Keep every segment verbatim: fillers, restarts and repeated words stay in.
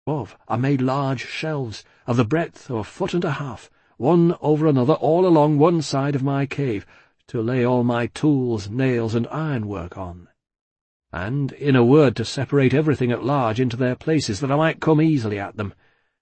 Above I made large shelves, of the breadth of a foot and a half, one over another all along one side of my cave, to lay all my tools, nails, and ironwork on, and, in a word, to separate everything at large into their places, that I might come easily at them.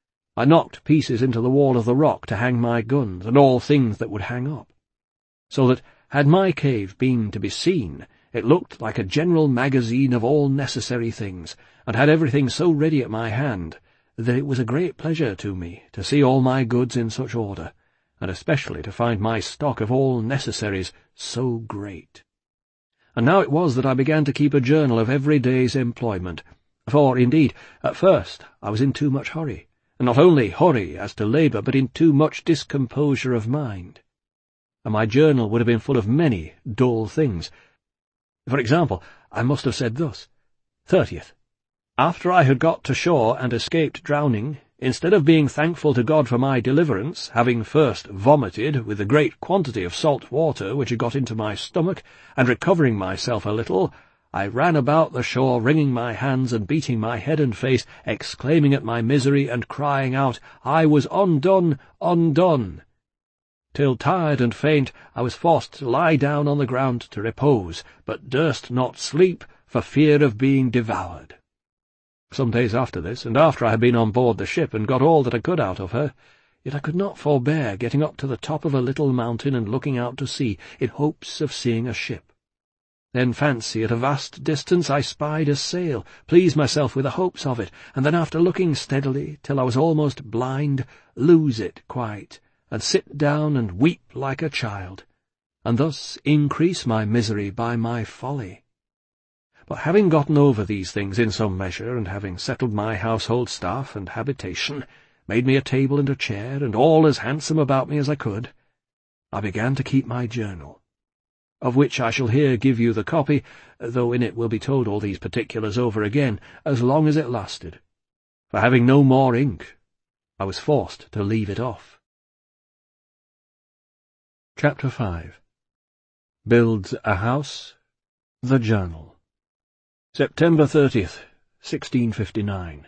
I knocked pieces into the wall of the rock to hang my guns, and all things that would hang up, so that, had my cave been to be seen, it looked like a general magazine of all necessary things, and had everything so ready at my hand, that it was a great pleasure to me to see all my goods in such order, and especially to find my stock of all necessaries so great. And now it was that I began to keep a journal of every day's employment, for, indeed, at first I was in too much hurry, and not only hurry as to labour, but in too much discomposure of mind. And my journal would have been full of many dull things. For example, I must have said thus: thirtieth. After I had got to shore and escaped drowning, instead of being thankful to God for my deliverance, having first vomited with the great quantity of salt water which had got into my stomach, and recovering myself a little, I ran about the shore, wringing my hands and beating my head and face, exclaiming at my misery, and crying out, I was undone, undone, till, tired and faint, I was forced to lie down on the ground to repose, but durst not sleep for fear of being devoured. Some days after this, and after I had been on board the ship and got all that I could out of her, yet I could not forbear getting up to the top of a little mountain and looking out to sea, in hopes of seeing a ship. Then fancy, at a vast distance I spied a sail, pleased myself with the hopes of it, and then after looking steadily, till I was almost blind, lose it quite, and sit down and weep like a child, and thus increase my misery by my folly. But having gotten over these things in some measure, and having settled my household staff and habitation, made me a table and a chair, and all as handsome about me as I could, I began to keep my journal, of which I shall here give you the copy, though in it will be told all these particulars over again, as long as it lasted. For having no more ink, I was forced to leave it off. Chapter five. Builds a House. The Journal. September thirtieth, sixteen fifty-nine.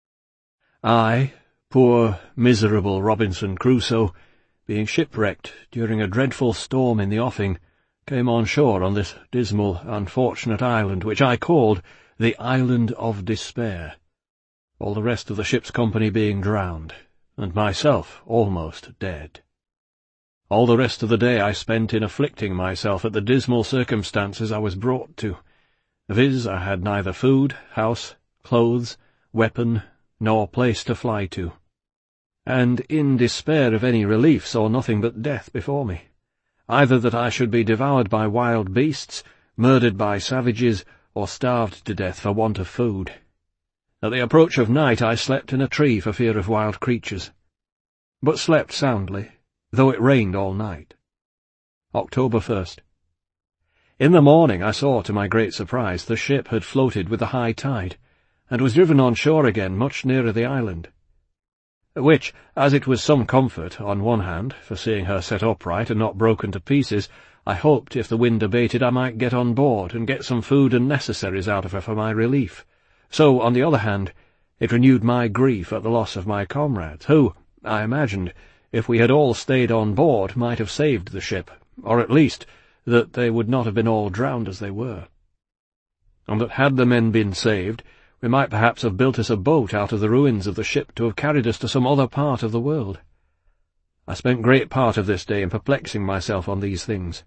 I, poor miserable Robinson Crusoe, being shipwrecked during a dreadful storm in the offing, came on shore on this dismal, unfortunate island, which I called the Island of Despair, all the rest of the ship's company being drowned, and myself almost dead. All the rest of the day I spent in afflicting myself at the dismal circumstances I was brought to, viz. I had neither food, house, clothes, weapon, nor place to fly to, and in despair of any relief saw nothing but death before me, either that I should be devoured by wild beasts, murdered by savages, or starved to death for want of food. At the approach of night I slept in a tree for fear of wild creatures, but slept soundly, though it rained all night. October first. In the morning I saw, to my great surprise, the ship had floated with the high tide, and was driven on shore again much nearer the island, which, as it was some comfort, on one hand, for seeing her set upright and not broken to pieces, I hoped, if the wind abated, I might get on board, and get some food and necessaries out of her for my relief. So, on the other hand, it renewed my grief at the loss of my comrades, who, I imagined, if we had all stayed on board, might have saved the ship, or at least that they would not have been all drowned as they were, and that had the men been saved, we might perhaps have built us a boat out of the ruins of the ship to have carried us to some other part of the world. I spent great part of this day in perplexing myself on these things.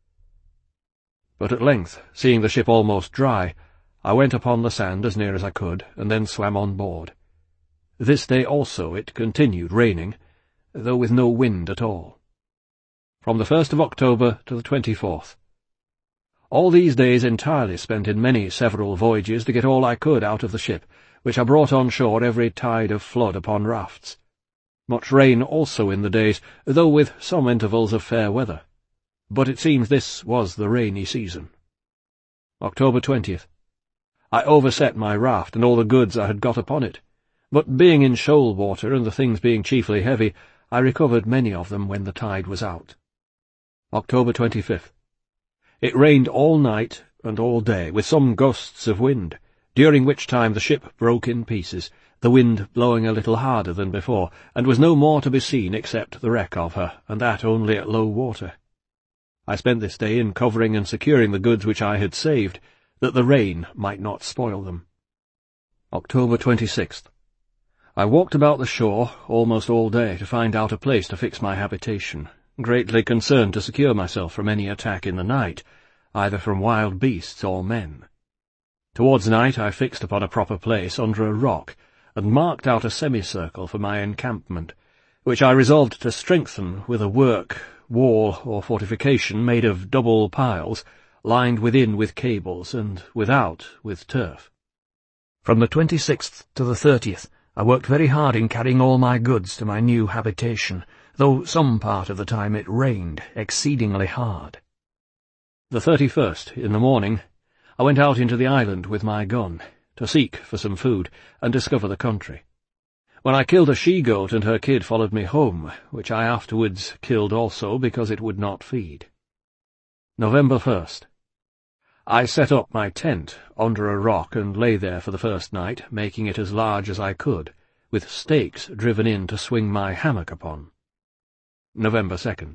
But at length, seeing the ship almost dry, I went upon the sand as near as I could, and then swam on board. This day also it continued raining, though with no wind at all, from the first of October to the twenty-fourth. All these days entirely spent in many several voyages to get all I could out of the ship, which I brought on shore every tide of flood upon rafts. Much rain also in the days, though with some intervals of fair weather, but it seems this was the rainy season. October twentieth. I overset my raft and all the goods I had got upon it, but being in shoal water and the things being chiefly heavy, I recovered many of them when the tide was out. October twenty-fifth. It rained all night and all day, with some gusts of wind, during which time the ship broke in pieces, the wind blowing a little harder than before, and was no more to be seen except the wreck of her, and that only at low water. I spent this day in covering and securing the goods which I had saved, that the rain might not spoil them. October twenty-sixth. I walked about the shore almost all day to find out a place to fix my habitation, greatly concerned to secure myself from any attack in the night, either from wild beasts or men. Towards night I fixed upon a proper place under a rock, and marked out a semicircle for my encampment, which I resolved to strengthen with a work, wall, or fortification made of double piles, lined within with cables, and without with turf. From the twenty-sixth to the thirtieth, I worked very hard in carrying all my goods to my new habitation, though some part of the time it rained exceedingly hard. The thirty-first, in the morning, I went out into the island with my gun, to seek for some food, and discover the country. When I killed a she-goat, and her kid followed me home, which I afterwards killed also, because it would not feed. November first. I set up my tent under a rock and lay there for the first night, making it as large as I could, with stakes driven in to swing my hammock upon. November second.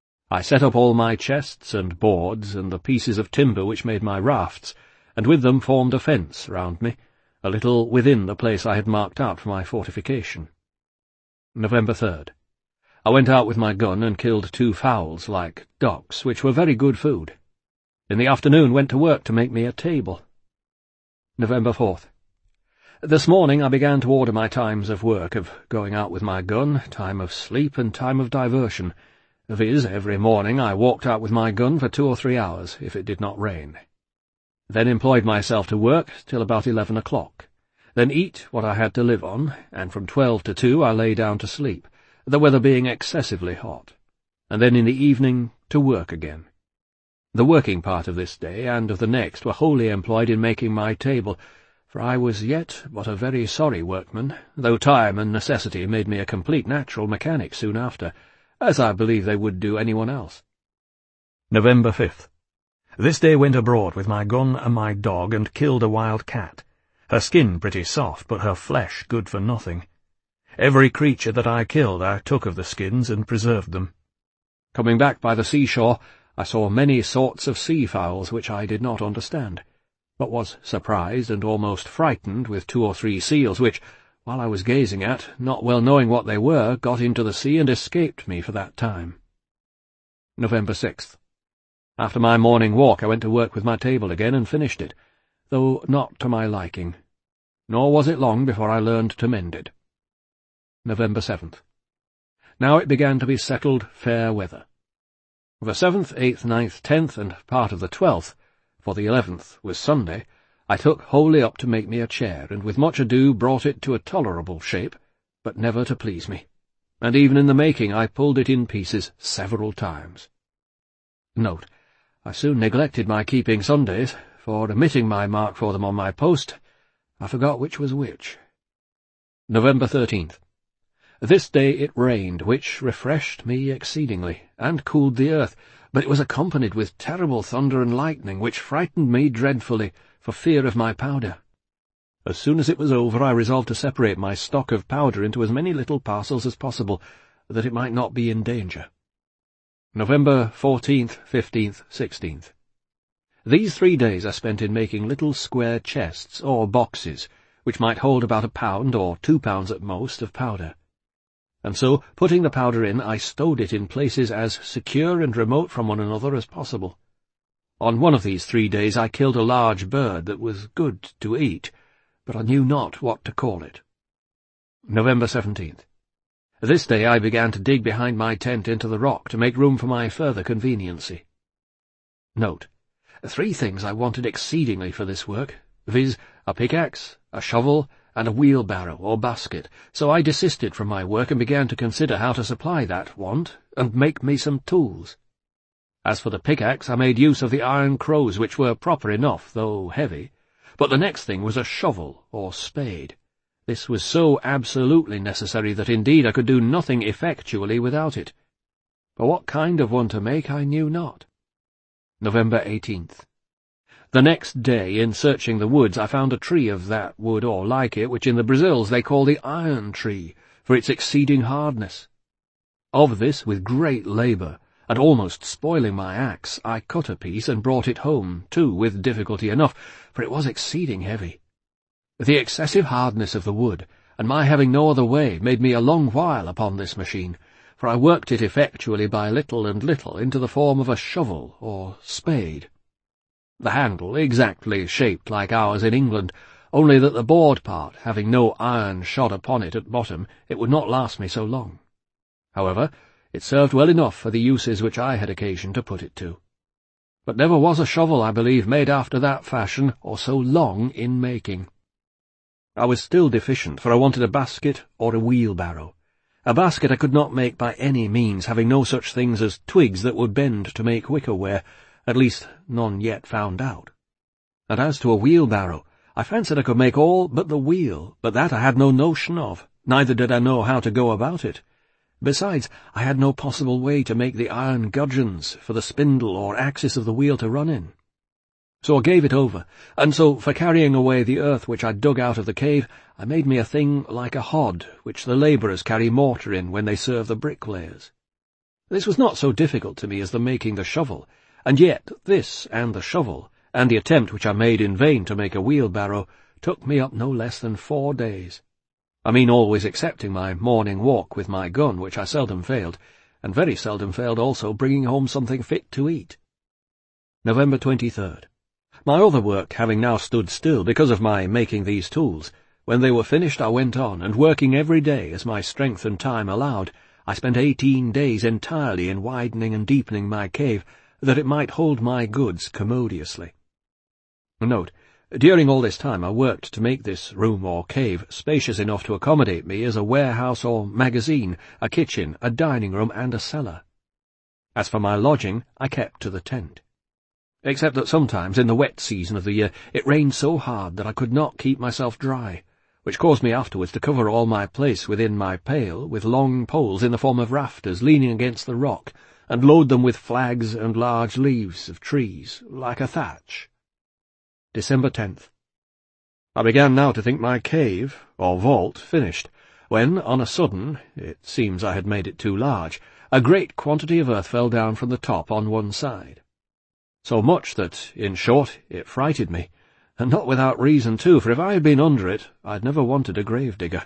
I set up all my chests and boards and the pieces of timber which made my rafts, and with them formed a fence round me, a little within the place I had marked out for my fortification. November third. I went out with my gun and killed two fowls like ducks, which were very good food. In the afternoon went to work to make me a table. November fourth. This morning I began to order my times of work, of going out with my gun, time of sleep, and time of diversion, viz. Every morning I walked out with my gun for two or three hours, if it did not rain. Then employed myself to work till about eleven o'clock. Then eat what I had to live on, and from twelve to two I lay down to sleep, the weather being excessively hot, and then in the evening to work again. The working part of this day and of the next were wholly employed in making my table, for I was yet but a very sorry workman, though time and necessity made me a complete natural mechanic soon after, as I believe they would do anyone else. November fifth. This day went abroad with my gun and my dog, and killed a wild cat. Her skin pretty soft, but her flesh good for nothing. Every creature that I killed I took of the skins and preserved them. Coming back by the seashore, I saw many sorts of sea-fowls which I did not understand, but was surprised and almost frightened with two or three seals which, while I was gazing at, not well knowing what they were, got into the sea and escaped me for that time. November sixth. After my morning walk I went to work with my table again and finished it, though not to my liking, nor was it long before I learned to mend it. November seventh. Now it began to be settled fair weather. The seventh, eighth, ninth, tenth, and part of the twelfth, for the eleventh was Sunday, I took wholly up to make me a chair, and with much ado brought it to a tolerable shape, but never to please me, and even in the making I pulled it in pieces several times. Note, I soon neglected my keeping Sundays, for, omitting my mark for them on my post, I forgot which was which. November thirteenth. This day it rained, which refreshed me exceedingly, and cooled the earth, but it was accompanied with terrible thunder and lightning, which frightened me dreadfully, for fear of my powder. As soon as it was over, I resolved to separate my stock of powder into as many little parcels as possible, that it might not be in danger. November fourteenth, fifteenth, sixteenth. These three days I spent in making little square chests, or boxes, which might hold about a pound, or two pounds at most, of powder. And so, putting the powder in, I stowed it in places as secure and remote from one another as possible. On one of these three days I killed a large bird that was good to eat, but I knew not what to call it. November seventeenth. This day I began to dig behind my tent into the rock to make room for my further conveniency. Note, three things I wanted exceedingly for this work, viz. a pickaxe, a shovel, and a wheelbarrow or basket, so I desisted from my work and began to consider how to supply that want, and make me some tools. As for the pickaxe, I made use of the iron crows, which were proper enough, though heavy, but the next thing was a shovel or spade. This was so absolutely necessary that indeed I could do nothing effectually without it. But what kind of one to make I knew not. November eighteenth. The next day, in searching the woods, I found a tree of that wood or like it, which in the Brazils they call the iron tree, for its exceeding hardness. Of this, with great labour, and almost spoiling my axe, I cut a piece and brought it home, too, with difficulty enough, for it was exceeding heavy. The excessive hardness of the wood, and my having no other way, made me a long while upon this machine, for I worked it effectually by little and little into the form of a shovel or spade. The handle exactly shaped like ours in England, only that the board part, having no iron shod upon it at bottom, it would not last me so long. However, it served well enough for the uses which I had occasion to put it to. But never was a shovel, I believe, made after that fashion, or so long in making. I was still deficient, for I wanted a basket or a wheelbarrow. A basket I could not make by any means, having no such things as twigs that would bend to make wicker-ware, at least none yet found out. And as to a wheelbarrow, I fancied I could make all but the wheel, but that I had no notion of, neither did I know how to go about it. Besides, I had no possible way to make the iron gudgeons for the spindle or axis of the wheel to run in. So I gave it over, and so, for carrying away the earth which I dug out of the cave, I made me a thing like a hod, which the labourers carry mortar in when they serve the bricklayers. This was not so difficult to me as the making the shovel, and yet this, and the shovel, and the attempt which I made in vain to make a wheelbarrow, took me up no less than four days. I mean always excepting my morning walk with my gun, which I seldom failed, and very seldom failed also bringing home something fit to eat. November twenty-third. My other work having now stood still because of my making these tools, when they were finished I went on, and working every day as my strength and time allowed, I spent eighteen days entirely in widening and deepening my cave, that it might hold my goods commodiously. Note, during all this time I worked to make this room or cave spacious enough to accommodate me as a warehouse or magazine, a kitchen, a dining room, and a cellar. As for my lodging, I kept to the tent. Except that sometimes, in the wet season of the year, it rained so hard that I could not keep myself dry, which caused me afterwards to cover all my place within my pale with long poles in the form of rafters leaning against the rock, and load them with flags and large leaves of trees, like a thatch. December tenth. I began now to think my cave, or vault, finished, when, on a sudden, it seems I had made it too large, a great quantity of earth fell down from the top on one side. So much that, in short, it frighted me, and not without reason too, for if I had been under it, I had never wanted a grave-digger.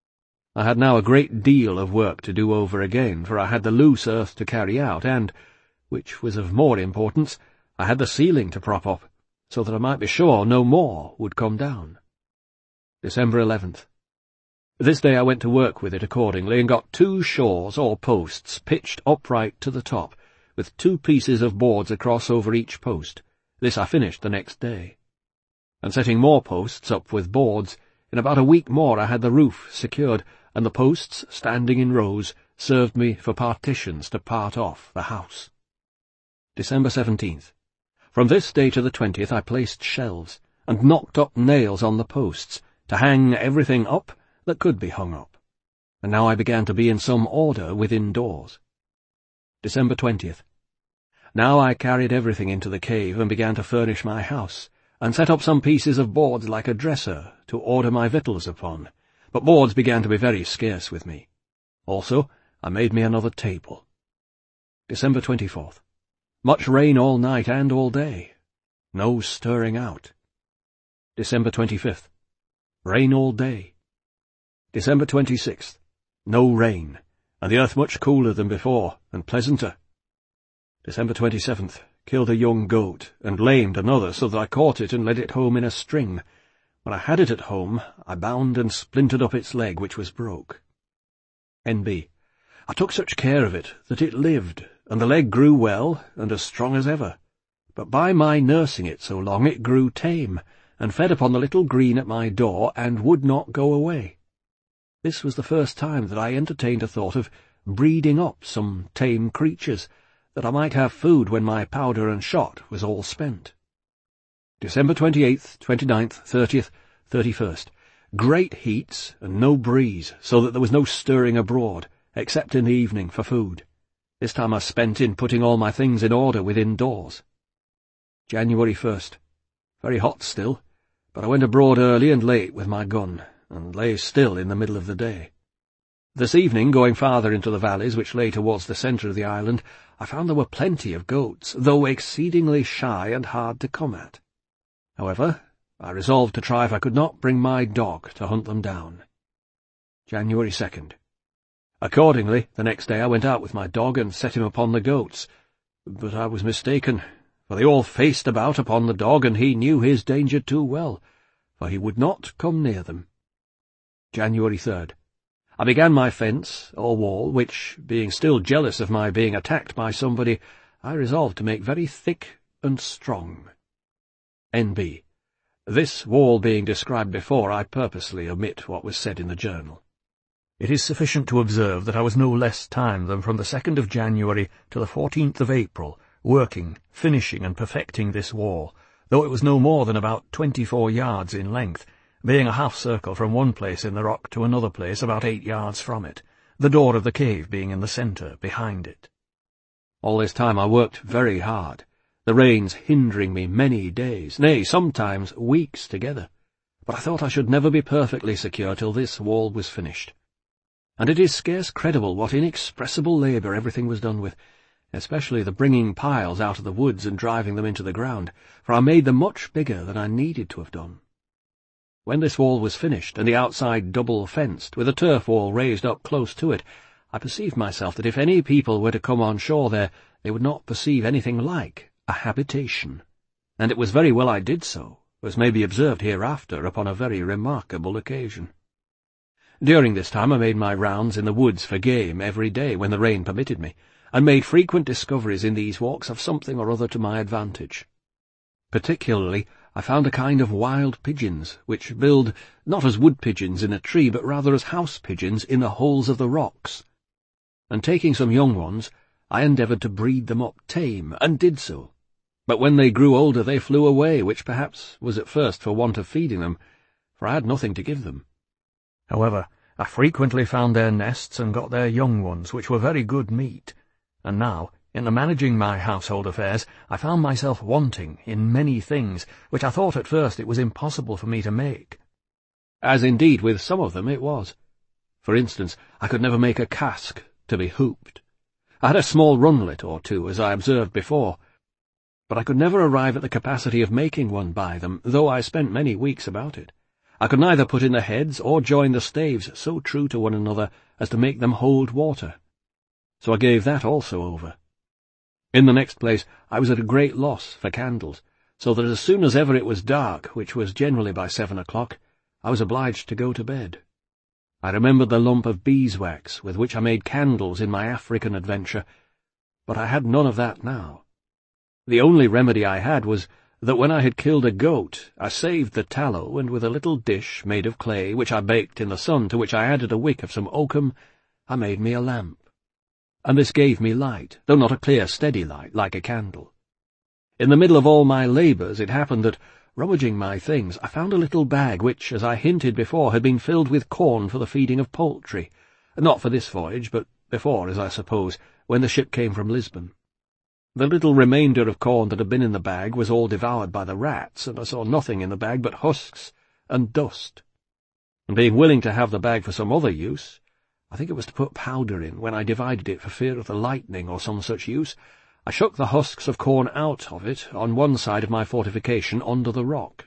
I had now a great deal of work to do over again, for I had the loose earth to carry out, and, which was of more importance, I had the ceiling to prop up, so that I might be sure no more would come down. December eleventh. This day I went to work with it accordingly, and got two shores or posts pitched upright to the top, with two pieces of boards across over each post. This I finished the next day. And setting more posts up with boards, in about a week more I had the roof secured, and the posts, standing in rows, served me for partitions to part off the house. December seventeenth. From this day to the twentieth I placed shelves, and knocked up nails on the posts, to hang everything up that could be hung up. And now I began to be in some order within doors. December twentieth. Now I carried everything into the cave, and began to furnish my house, and set up some pieces of boards like a dresser, to order my victuals upon, but boards began to be very scarce with me. Also, I made me another table. December twenty-fourth. Much rain all night and all day. No stirring out. December twenty-fifth. Rain all day. December twenty-sixth. No rain, and the earth much cooler than before, and pleasanter. December twenty-seventh. Killed a young goat, and lamed another, so that I caught it and led it home in a string. When I had it at home, I bound and splintered up its leg, which was broke. N B. I took such care of it that it lived, and the leg grew well, and as strong as ever. But by my nursing it so long it grew tame, and fed upon the little green at my door, and would not go away. This was the first time that I entertained a thought of breeding up some tame creatures, that I might have food when my powder and shot was all spent. December twenty-eighth, twenty-ninth, thirtieth, thirty-first. Great heats, and no breeze, so that there was no stirring abroad, except in the evening for food. This time I spent in putting all my things in order within doors. January first. very hot still, but I went abroad early and late with my gun, and lay still in the middle of the day. This evening, going farther into the valleys which lay towards the centre of the island, I found there were plenty of goats, though exceedingly shy and hard to come at. However, I resolved to try if I could not bring my dog to hunt them down. January second. Accordingly, the next day I went out with my dog and set him upon the goats, but I was mistaken, for they all faced about upon the dog, and he knew his danger too well, for he would not come near them. January third. I began my fence, or wall, which, being still jealous of my being attacked by somebody, I resolved to make very thick and strong. N B. This wall being described before, I purposely omit what was said in the journal. It is sufficient to observe that I was no less time than from the second of January to the fourteenth of April, working, finishing, and perfecting this wall, though it was no more than about twenty-four yards in length, being a half-circle from one place in the rock to another place about eight yards from it, the door of the cave being in the centre, behind it. All this time I worked very hard, the rains hindering me many days, nay, sometimes weeks together, but I thought I should never be perfectly secure till this wall was finished. And it is scarce credible what inexpressible labour everything was done with, especially the bringing piles out of the woods and driving them into the ground, for I made them much bigger than I needed to have done. When this wall was finished, and the outside double-fenced, with a turf wall raised up close to it, I perceived myself that if any people were to come on shore there, they would not perceive anything like a habitation, and it was very well I did so, as may be observed hereafter upon a very remarkable occasion. During this time I made my rounds in the woods for game every day when the rain permitted me, and made frequent discoveries in these walks of something or other to my advantage. Particularly, I found a kind of wild pigeons, which build not as wood-pigeons in a tree, but rather as house-pigeons in the holes of the rocks. And taking some young ones, I endeavoured to breed them up tame, and did so. But when they grew older they flew away, which perhaps was at first for want of feeding them, for I had nothing to give them. However, I frequently found their nests and got their young ones, which were very good meat, and now, in the managing my household affairs, I found myself wanting in many things, which I thought at first it was impossible for me to make. As indeed with some of them it was. For instance, I could never make a cask to be hooped. I had a small runlet or two, as I observed before, but I could never arrive at the capacity of making one by them, though I spent many weeks about it. I could neither put in the heads or join the staves so true to one another as to make them hold water. So I gave that also over. In the next place, I was at a great loss for candles, so that as soon as ever it was dark, which was generally by seven o'clock, I was obliged to go to bed. I remembered the lump of beeswax with which I made candles in my African adventure, but I had none of that now. The only remedy I had was that when I had killed a goat, I saved the tallow, and with a little dish made of clay, which I baked in the sun, to which I added a wick of some oakum, I made me a lamp. And this gave me light, though not a clear, steady light, like a candle. In the middle of all my labours it happened that, rummaging my things, I found a little bag which, as I hinted before, had been filled with corn for the feeding of poultry, not for this voyage, but before, as I suppose, when the ship came from Lisbon. The little remainder of corn that had been in the bag was all devoured by the rats, and I saw nothing in the bag but husks and dust. And being willing to have the bag for some other use, I think it was to put powder in, when I divided it for fear of the lightning or some such use, I shook the husks of corn out of it on one side of my fortification under the rock.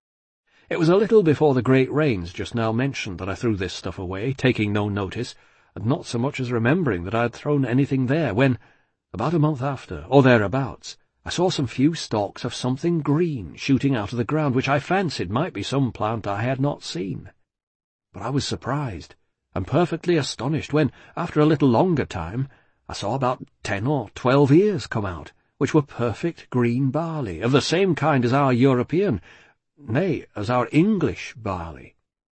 It was a little before the great rains just now mentioned that I threw this stuff away, taking no notice, and not so much as remembering that I had thrown anything there, when, about a month after, or thereabouts, I saw some few stalks of something green shooting out of the ground, which I fancied might be some plant I had not seen. But I was surprised, and perfectly astonished, when, after a little longer time, I saw about ten or twelve ears come out, which were perfect green barley, of the same kind as our European, nay, as our English barley.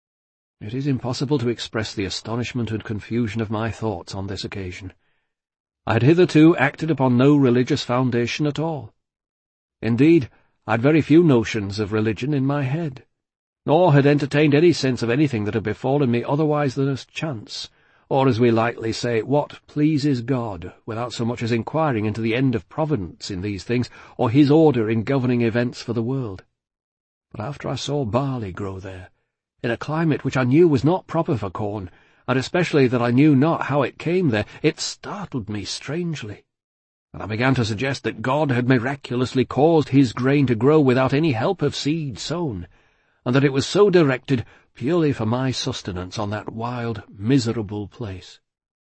It is impossible to express the astonishment and confusion of my thoughts on this occasion. I had hitherto acted upon no religious foundation at all. Indeed, I had very few notions of religion in my head, nor had entertained any sense of anything that had befallen me otherwise than as chance, or, as we lightly say, what pleases God, without so much as inquiring into the end of Providence in these things, or his order in governing events for the world. But after I saw barley grow there, in a climate which I knew was not proper for corn, and especially that I knew not how it came there, it startled me strangely, and I began to suggest that God had miraculously caused his grain to grow without any help of seed sown, and that it was so directed purely for my sustenance on that wild, miserable place.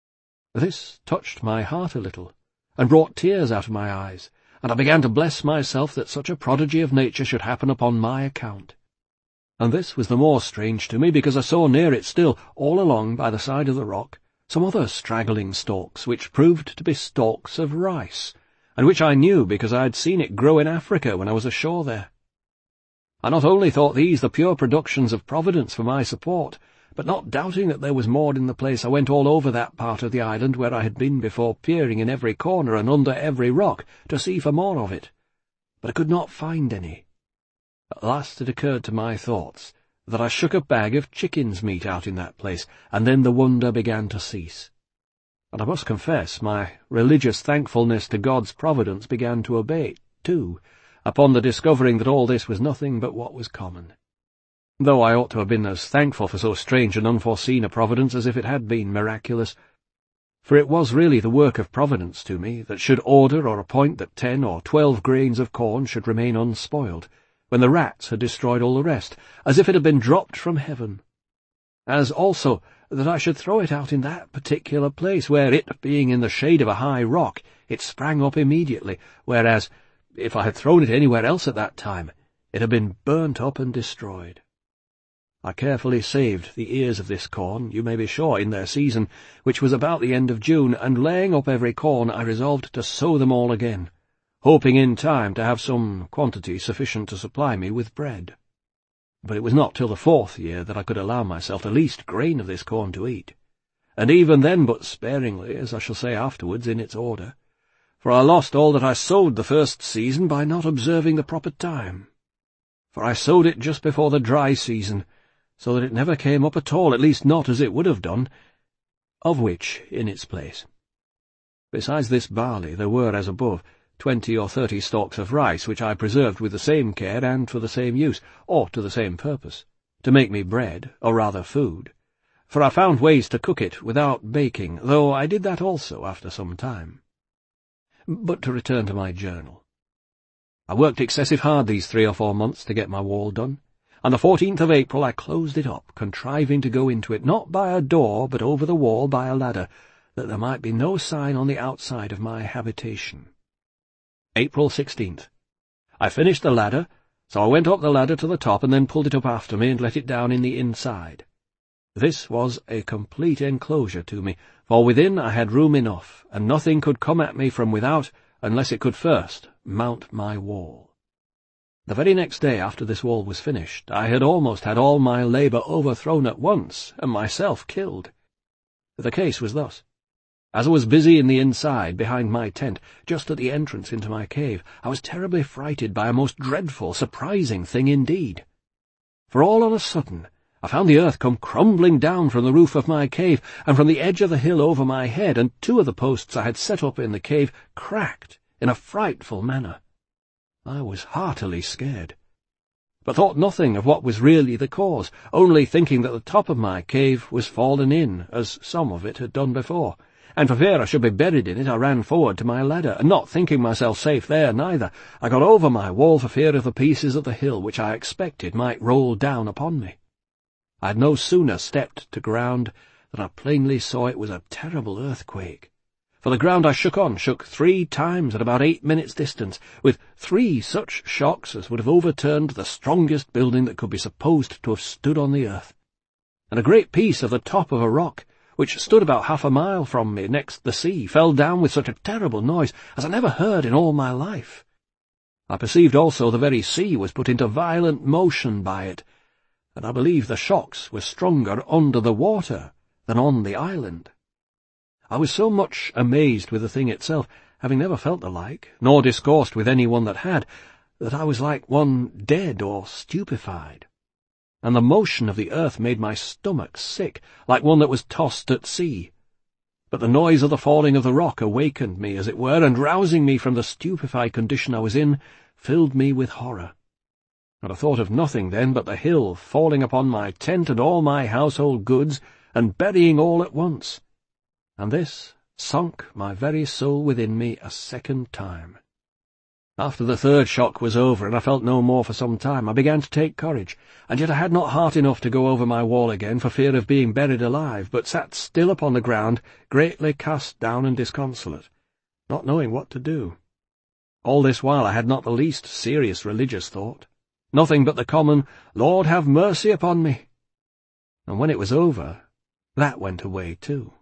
This touched my heart a little, and brought tears out of my eyes, and I began to bless myself that such a prodigy of nature should happen upon my account. And this was the more strange to me, because I saw near it still, all along by the side of the rock, some other straggling stalks, which proved to be stalks of rice, and which I knew because I had seen it grow in Africa when I was ashore there. I not only thought these the pure productions of Providence for my support, but not doubting that there was more in the place, I went all over that part of the island where I had been before, peering in every corner and under every rock to see for more of it, but I could not find any. At last it occurred to my thoughts that I shook a bag of chicken's meat out in that place, and then the wonder began to cease. And I must confess my religious thankfulness to God's providence began to abate, too, upon the discovering that all this was nothing but what was common, though I ought to have been as thankful for so strange and unforeseen a providence as if it had been miraculous, for it was really the work of Providence to me that should order or appoint that ten or twelve grains of corn should remain unspoiled, when the rats had destroyed all the rest, as if it had been dropped from heaven, as also that I should throw it out in that particular place, where it, being in the shade of a high rock, it sprang up immediately, whereas, if I had thrown it anywhere else at that time, it had been burnt up and destroyed. I carefully saved the ears of this corn, you may be sure, in their season, which was about the end of June, and laying up every corn, I resolved to sow them all again, hoping in time to have some quantity sufficient to supply me with bread. But it was not till the fourth year that I could allow myself the least grain of this corn to eat, and even then but sparingly, as I shall say afterwards, in its order, for I lost all that I sowed the first season by not observing the proper time. For I sowed it just before the dry season, so that it never came up at all, at least not as it would have done, of which in its place. Besides this barley there were, as above, twenty or thirty stalks of rice, which I preserved with the same care and for the same use, or to the same purpose, to make me bread, or rather food, for I found ways to cook it without baking, though I did that also after some time. But to return to my journal. I worked excessive hard these three or four months to get my wall done. On the fourteenth of April I closed it up, contriving to go into it not by a door, but over the wall by a ladder, that there might be no sign on the outside of my habitation. April sixteenth. I finished the ladder, so I went up the ladder to the top and then pulled it up after me and let it down in the inside. This was a complete enclosure to me, for within I had room enough, and nothing could come at me from without unless it could first mount my wall. The very next day after this wall was finished, I had almost had all my labour overthrown at once, and myself killed. The case was thus. As I was busy in the inside, behind my tent, just at the entrance into my cave, I was terribly frighted by a most dreadful, surprising thing indeed. For all on a sudden, I found the earth come crumbling down from the roof of my cave, and from the edge of the hill over my head, and two of the posts I had set up in the cave cracked in a frightful manner. I was heartily scared, but thought nothing of what was really the cause, only thinking that the top of my cave was fallen in, as some of it had done before, and for fear I should be buried in it I ran forward to my ladder, and not thinking myself safe there neither, I got over my wall for fear of the pieces of the hill which I expected might roll down upon me. I had no sooner stepped to ground than I plainly saw it was a terrible earthquake, for the ground I shook on shook three times at about eight minutes' distance, with three such shocks as would have overturned the strongest building that could be supposed to have stood on the earth, and a great piece of the top of a rock, which stood about half a mile from me next the sea, fell down with such a terrible noise as I never heard in all my life. I perceived also the very sea was put into violent motion by it, and I believe the shocks were stronger under the water than on the island. I was so much amazed with the thing itself, having never felt the like, nor discoursed with any one that had, that I was like one dead or stupefied, and the motion of the earth made my stomach sick, like one that was tossed at sea. But the noise of the falling of the rock awakened me, as it were, and rousing me from the stupefied condition I was in, filled me with horror. and I thought of nothing then but the hill falling upon my tent and all my household goods, and burying all at once. And this sunk my very soul within me a second time. After the third shock was over, and I felt no more for some time, I began to take courage, and yet I had not heart enough to go over my wall again for fear of being buried alive, but sat still upon the ground, greatly cast down and disconsolate, not knowing what to do. All this while I had not the least serious religious thought, nothing but the common, "Lord, have mercy upon me." And when it was over, that went away too.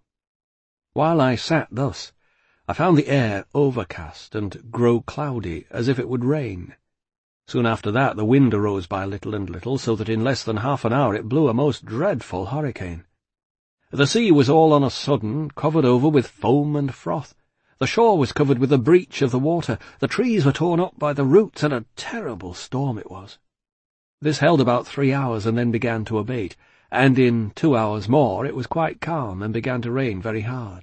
While I sat thus, I found the air overcast and grow cloudy, as if it would rain. Soon after that the wind arose by little and little, so that in less than half an hour it blew a most dreadful hurricane. The sea was all on a sudden covered over with foam and froth. The shore was covered with the breach of the water, the trees were torn up by the roots, and a terrible storm it was. This held about three hours and then began to abate, and in two hours more it was quite calm and began to rain very hard.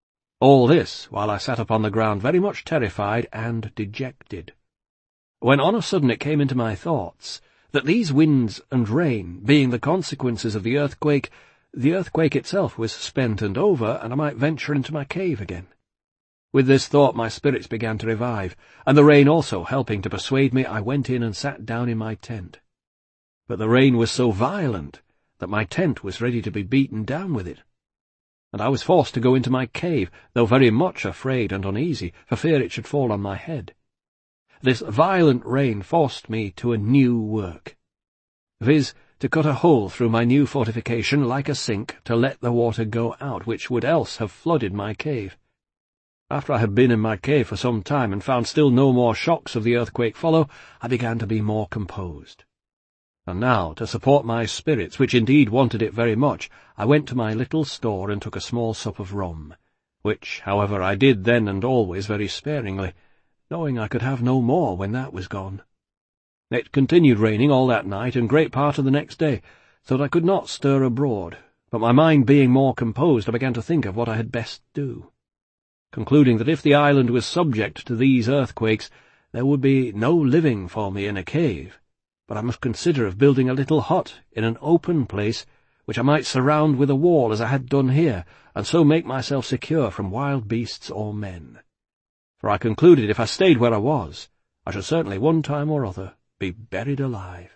All this while I sat upon the ground very much terrified and dejected, when on a sudden it came into my thoughts that these winds and rain being the consequences of the earthquake, the earthquake itself was spent and over, and I might venture into my cave again. With this thought my spirits began to revive, and the rain also helping to persuade me, I went in and sat down in my tent. But the rain was so violent that my tent was ready to be beaten down with it, and I was forced to go into my cave, though very much afraid and uneasy, for fear it should fall on my head. This violent rain forced me to a new work, viz., to cut a hole through my new fortification like a sink to let the water go out, which would else have flooded my cave. After I had been in my cave for some time, and found still no more shocks of the earthquake follow, I began to be more composed. And now, to support my spirits, which indeed wanted it very much, I went to my little store and took a small sup of rum, which, however, I did then and always very sparingly, knowing I could have no more when that was gone. It continued raining all that night and great part of the next day, so that I could not stir abroad, but my mind being more composed, I began to think of what I had best do. Concluding that if the island was subject to these earthquakes, there would be no living for me in a cave, but I must consider of building a little hut in an open place, which I might surround with a wall as I had done here, and so make myself secure from wild beasts or men. For I concluded if I stayed where I was, I should certainly one time or other be buried alive.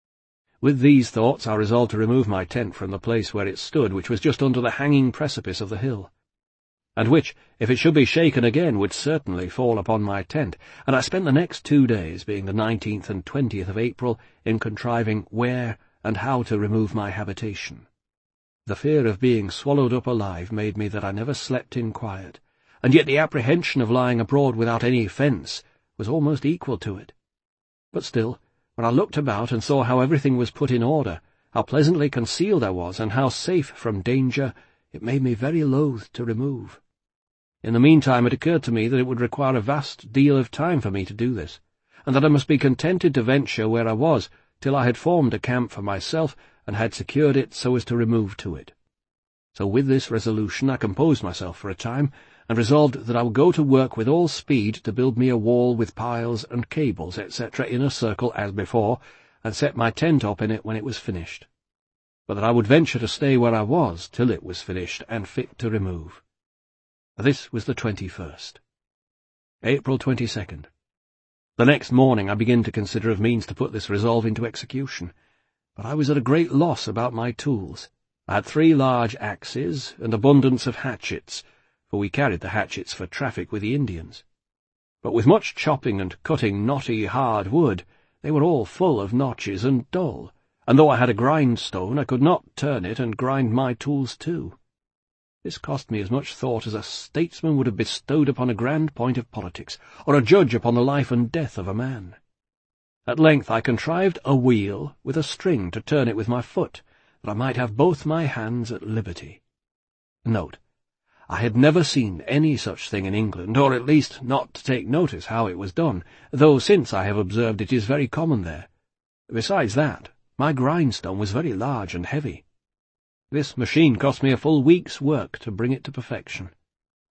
With these thoughts I resolved to remove my tent from the place where it stood, which was just under the hanging precipice of the hill, and which, if it should be shaken again, would certainly fall upon my tent, and I spent the next two days, being the nineteenth and twentieth of April, in contriving where and how to remove my habitation. The fear of being swallowed up alive made me that I never slept in quiet, and yet the apprehension of lying abroad without any fence was almost equal to it. But still, when I looked about and saw how everything was put in order, how pleasantly concealed I was, and how safe from danger, it made me very loath to remove. In the meantime it occurred to me that it would require a vast deal of time for me to do this, and that I must be contented to venture where I was till I had formed a camp for myself and had secured it so as to remove to it. So with this resolution I composed myself for a time, and resolved that I would go to work with all speed to build me a wall with piles and cables, et cetera, in a circle as before, and set my tent up in it when it was finished, but that I would venture to stay where I was till it was finished and fit to remove. This was the twenty-first. April twenty-second. The next morning I began to consider of means to put this resolve into execution, but I was at a great loss about my tools. I had three large axes and abundance of hatchets, for we carried the hatchets for traffic with the Indians. But with much chopping and cutting knotty hard wood, they were all full of notches and dull, and though I had a grindstone I could not turn it and grind my tools too. This cost me as much thought as a statesman would have bestowed upon a grand point of politics, or a judge upon the life and death of a man. At length I contrived a wheel with a string to turn it with my foot, that I might have both my hands at liberty. Note, I had never seen any such thing in England, or at least not to take notice how it was done, though since I have observed it is very common there. Besides that, my grindstone was very large and heavy. This machine cost me a full week's work to bring it to perfection.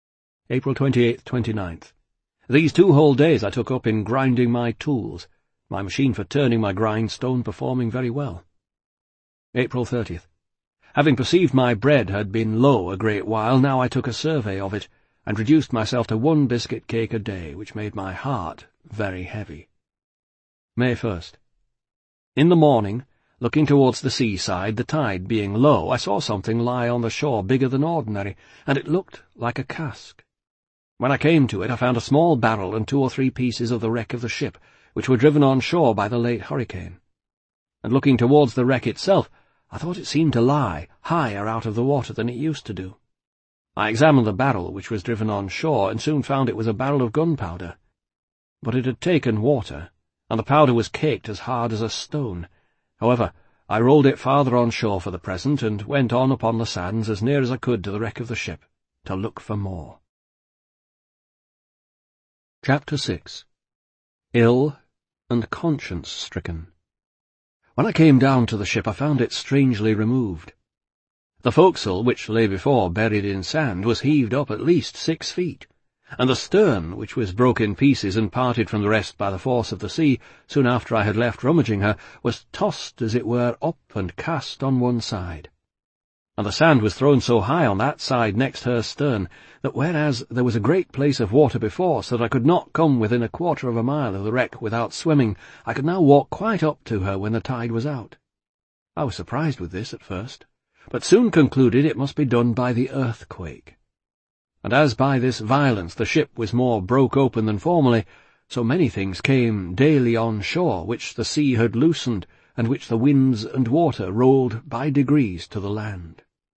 April twenty-eighth, twenty-ninth. These two whole days I took up in grinding my tools. my machine for turning my grindstone performing very well. April thirtieth. Having perceived my bread had been low a great while, now I took a survey of it, and reduced myself to one biscuit cake a day, which made my heart very heavy. May first. In the morning, looking towards the seaside, the tide being low, I saw something lie on the shore bigger than ordinary, and it looked like a cask. When I came to it, I found a small barrel and two or three pieces of the wreck of the ship, which were driven on shore by the late hurricane. And looking towards the wreck itself, I thought it seemed to lie higher out of the water than it used to do. I examined the barrel which was driven on shore, and soon found it was a barrel of gunpowder. But it had taken water, and the powder was caked as hard as a stone. However, I rolled it farther on shore for the present, and went on upon the sands as near as I could to the wreck of the ship, to look for more. Chapter six. Ill and conscience-stricken. When I came down to the ship, I found it strangely removed. The forecastle, which lay before buried in sand, was heaved up at least six feet, and the stern, which was broke in pieces and parted from the rest by the force of the sea, soon after I had left rummaging her, was tossed, as it were, up and cast on one side. And the sand was thrown so high on that side next her stern, that whereas there was a great place of water before, so that I could not come within a quarter of a mile of the wreck without swimming, I could now walk quite up to her when the tide was out. I was surprised with this at first, but soon concluded it must be done by the earthquake. And as by this violence the ship was more broke open than formerly, so many things came daily on shore, which the sea had loosened, and which the winds and water rolled by degrees to the land.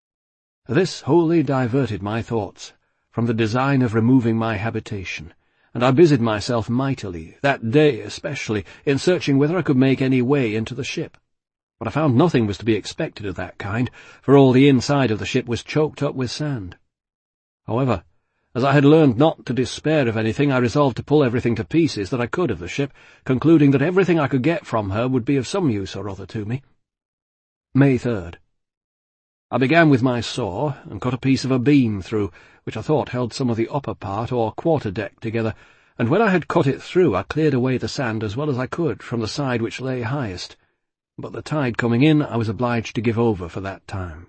This wholly diverted my thoughts from the design of removing my habitation, and I busied myself mightily, that day especially, in searching whether I could make any way into the ship. But I found nothing was to be expected of that kind, for all the inside of the ship was choked up with sand. However, as I had learned not to despair of anything, I resolved to pull everything to pieces that I could of the ship, concluding that everything I could get from her would be of some use or other to me. May third. I began with my saw, and cut a piece of a beam through, which I thought held some of the upper part or quarter-deck together, and when I had cut it through I cleared away the sand as well as I could from the side which lay highest, but the tide coming in I was obliged to give over for that time.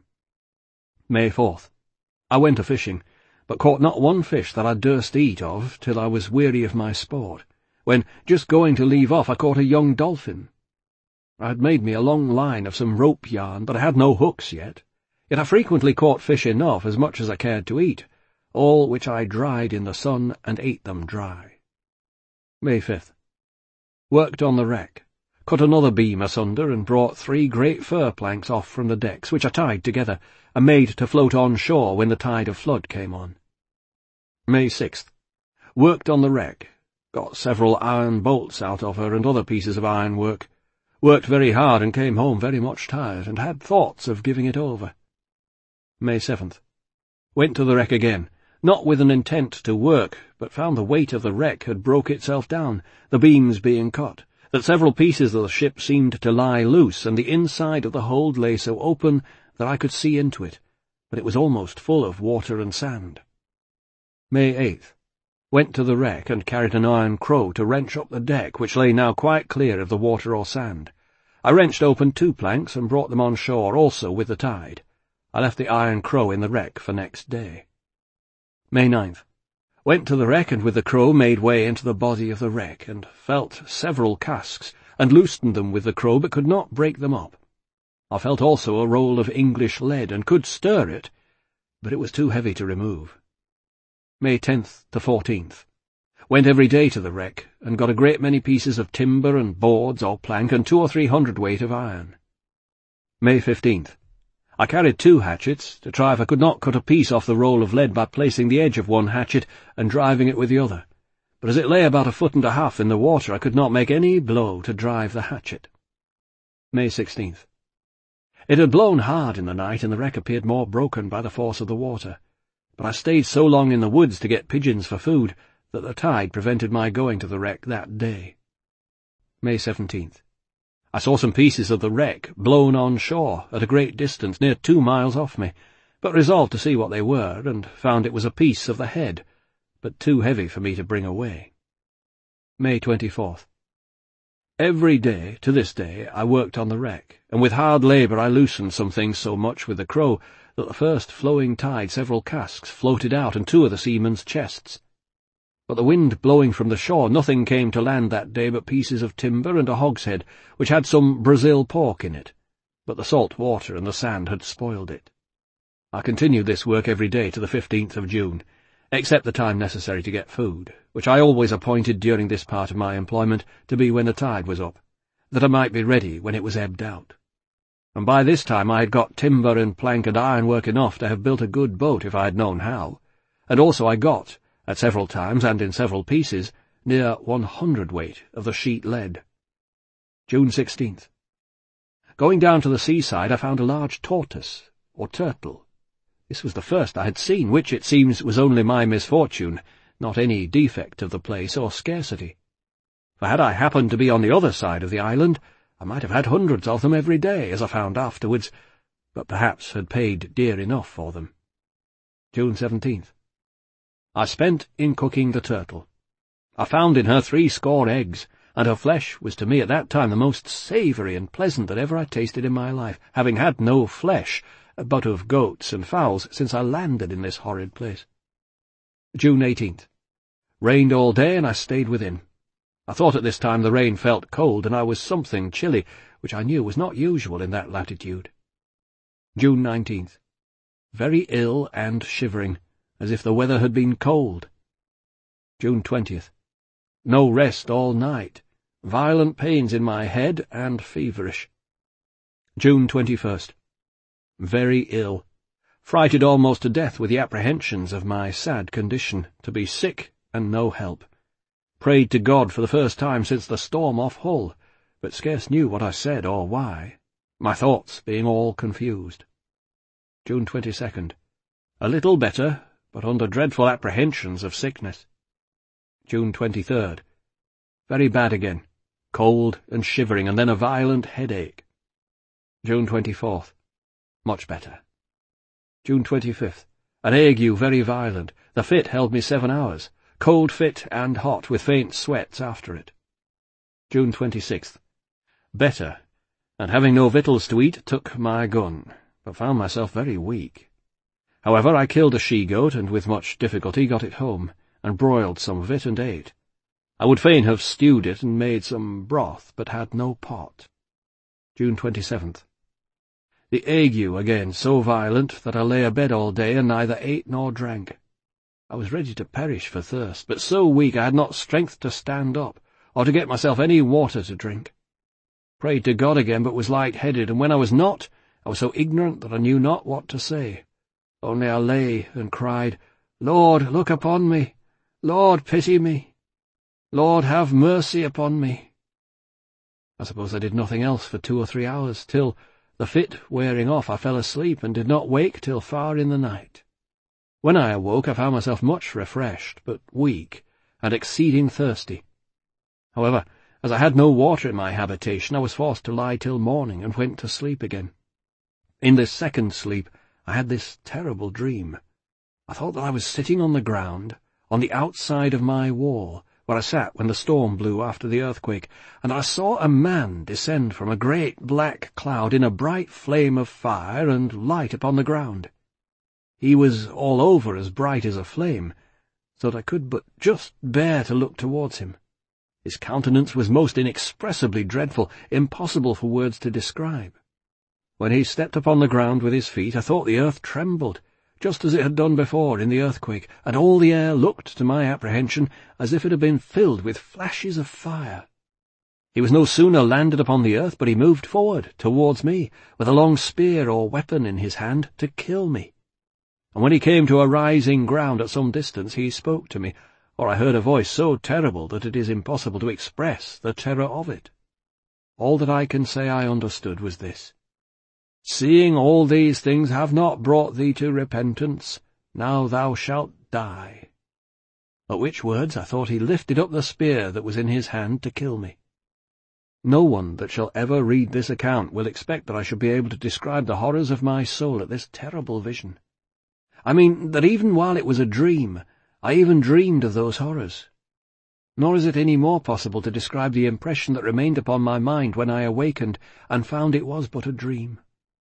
May fourth. I went a-fishing, but caught not one fish that I durst eat of till I was weary of my sport, when, just going to leave off, I caught a young dolphin. I had made me a long line of some rope yarn, but I had no hooks yet, yet I frequently caught fish enough, as much as I cared to eat, all which I dried in the sun and ate them dry. May fifth. Worked on the wreck, cut another beam asunder, and brought three great fir planks off from the decks, which I tied together, and made to float on shore when the tide of flood came on. May sixth. Worked on the wreck, got several iron bolts out of her and other pieces of iron work, worked very hard and came home very much tired, and had thoughts of giving it over. May seventh. Went to the wreck again, not with an intent to work, but found the weight of the wreck had broke itself down, the beams being cut, that several pieces of the ship seemed to lie loose, and the inside of the hold lay so open that I could see into it, but it was almost full of water and sand. May eighth. Went to the wreck and carried an iron crow to wrench up the deck, which lay now quite clear of the water or sand. I wrenched open two planks and brought them on shore also with the tide. I left the iron crow in the wreck for next day. May ninth. Went to the wreck and with the crow made way into the body of the wreck, and felt several casks, and loosened them with the crow, but could not break them up. I felt also a roll of English lead, and could stir it, but it was too heavy to remove. May tenth to fourteenth. Went every day to the wreck, and got a great many pieces of timber and boards or plank, and two or three hundredweight of iron. May fifteenth. I carried two hatchets, to try if I could not cut a piece off the roll of lead by placing the edge of one hatchet and driving it with the other, but as it lay about a foot and a half in the water, I could not make any blow to drive the hatchet. May sixteenth. It had blown hard in the night, and the wreck appeared more broken by the force of the water, but I stayed so long in the woods to get pigeons for food that the tide prevented my going to the wreck that day. May seventeenth. I saw some pieces of the wreck blown on shore at a great distance, near two miles off me, but resolved to see what they were, and found it was a piece of the head, but too heavy for me to bring away. May twenty-fourth. Every day, to this day, I worked on the wreck, and with hard labour I loosened some things so much with the crow that the first flowing tide several casks floated out and two of the seamen's chests. But the wind blowing from the shore, nothing came to land that day but pieces of timber and a hogshead, which had some Brazil pork in it, but the salt water and the sand had spoiled it. I continued this work every day to the fifteenth of June, except the time necessary to get food, which I always appointed during this part of my employment to be when the tide was up, that I might be ready when it was ebbed out. And by this time I had got timber and plank and ironwork enough to have built a good boat if I had known how, and also I got, at several times and in several pieces, near one hundredweight of the sheet lead. June sixteenth. Going down to the seaside I found a large tortoise, or turtle. This was the first I had seen, which, it seems, was only my misfortune, not any defect of the place or scarcity. For had I happened to be on the other side of the island, I might have had hundreds of them every day, as I found afterwards, but perhaps had paid dear enough for them. June seventeenth. I spent in cooking the turtle. I found in her three score eggs, and her flesh was to me at that time the most savoury and pleasant that ever I tasted in my life, having had no flesh, but of goats and fowls, since I landed in this horrid place. June eighteenth. Rained all day, and I stayed within. I thought at this time the rain felt cold, and I was something chilly, which I knew was not usual in that latitude. June nineteenth. Very ill and shivering, as if the weather had been cold. June twentieth. No rest all night. Violent pains in my head, and feverish. June twenty-first. Very ill. Frighted almost to death with the apprehensions of my sad condition, to be sick and no help. Prayed to God for the first time since the storm off Hull, but scarce knew what I said or why, my thoughts being all confused. June twenty-second. A little better, but under dreadful apprehensions of sickness. June twenty-third. Very bad again, cold and shivering, and then a violent headache. June twenty-fourth. Much better. June twenty-fifth. An ague very violent. The fit held me seven hours. Cold fit and hot, with faint sweats after it. June twenty-sixth. Better, and having no victuals to eat, took my gun, but found myself very weak. However, I killed a she-goat, and with much difficulty got it home, and broiled some of it and ate. I would fain have stewed it and made some broth, but had no pot. June twenty-seventh. The ague again so violent that I lay abed all day and neither ate nor drank. I was ready to perish for thirst, but so weak I had not strength to stand up, or to get myself any water to drink. Prayed to God again, but was light-headed, and when I was not, I was so ignorant that I knew not what to say. Only I lay and cried, Lord, look upon me! Lord, pity me! Lord, have mercy upon me! I suppose I did nothing else for two or three hours, till, the fit wearing off, I fell asleep, and did not wake till far in the night. When I awoke, I found myself much refreshed, but weak, and exceeding thirsty. However, as I had no water in my habitation, I was forced to lie till morning, and went to sleep again. In this second sleep, I had this terrible dream. I thought that I was sitting on the ground, on the outside of my wall, where I sat when the storm blew after the earthquake, and I saw a man descend from a great black cloud in a bright flame of fire and light upon the ground. He was all over as bright as a flame, so that I could but just bear to look towards him. His countenance was most inexpressibly dreadful, impossible for words to describe. When he stepped upon the ground with his feet, I thought the earth trembled, just as it had done before in the earthquake, and all the air looked, to my apprehension, as if it had been filled with flashes of fire. He was no sooner landed upon the earth, but he moved forward towards me, with a long spear or weapon in his hand, to kill me. And when he came to a rising ground at some distance, he spoke to me, or I heard a voice so terrible that it is impossible to express the terror of it. All that I can say I understood was this: Seeing all these things have not brought thee to repentance, now thou shalt die. At which words I thought he lifted up the spear that was in his hand to kill me. No one that shall ever read this account will expect that I should be able to describe the horrors of my soul at this terrible vision. I mean that even while it was a dream, I even dreamed of those horrors. Nor is it any more possible to describe the impression that remained upon my mind when I awakened and found it was but a dream.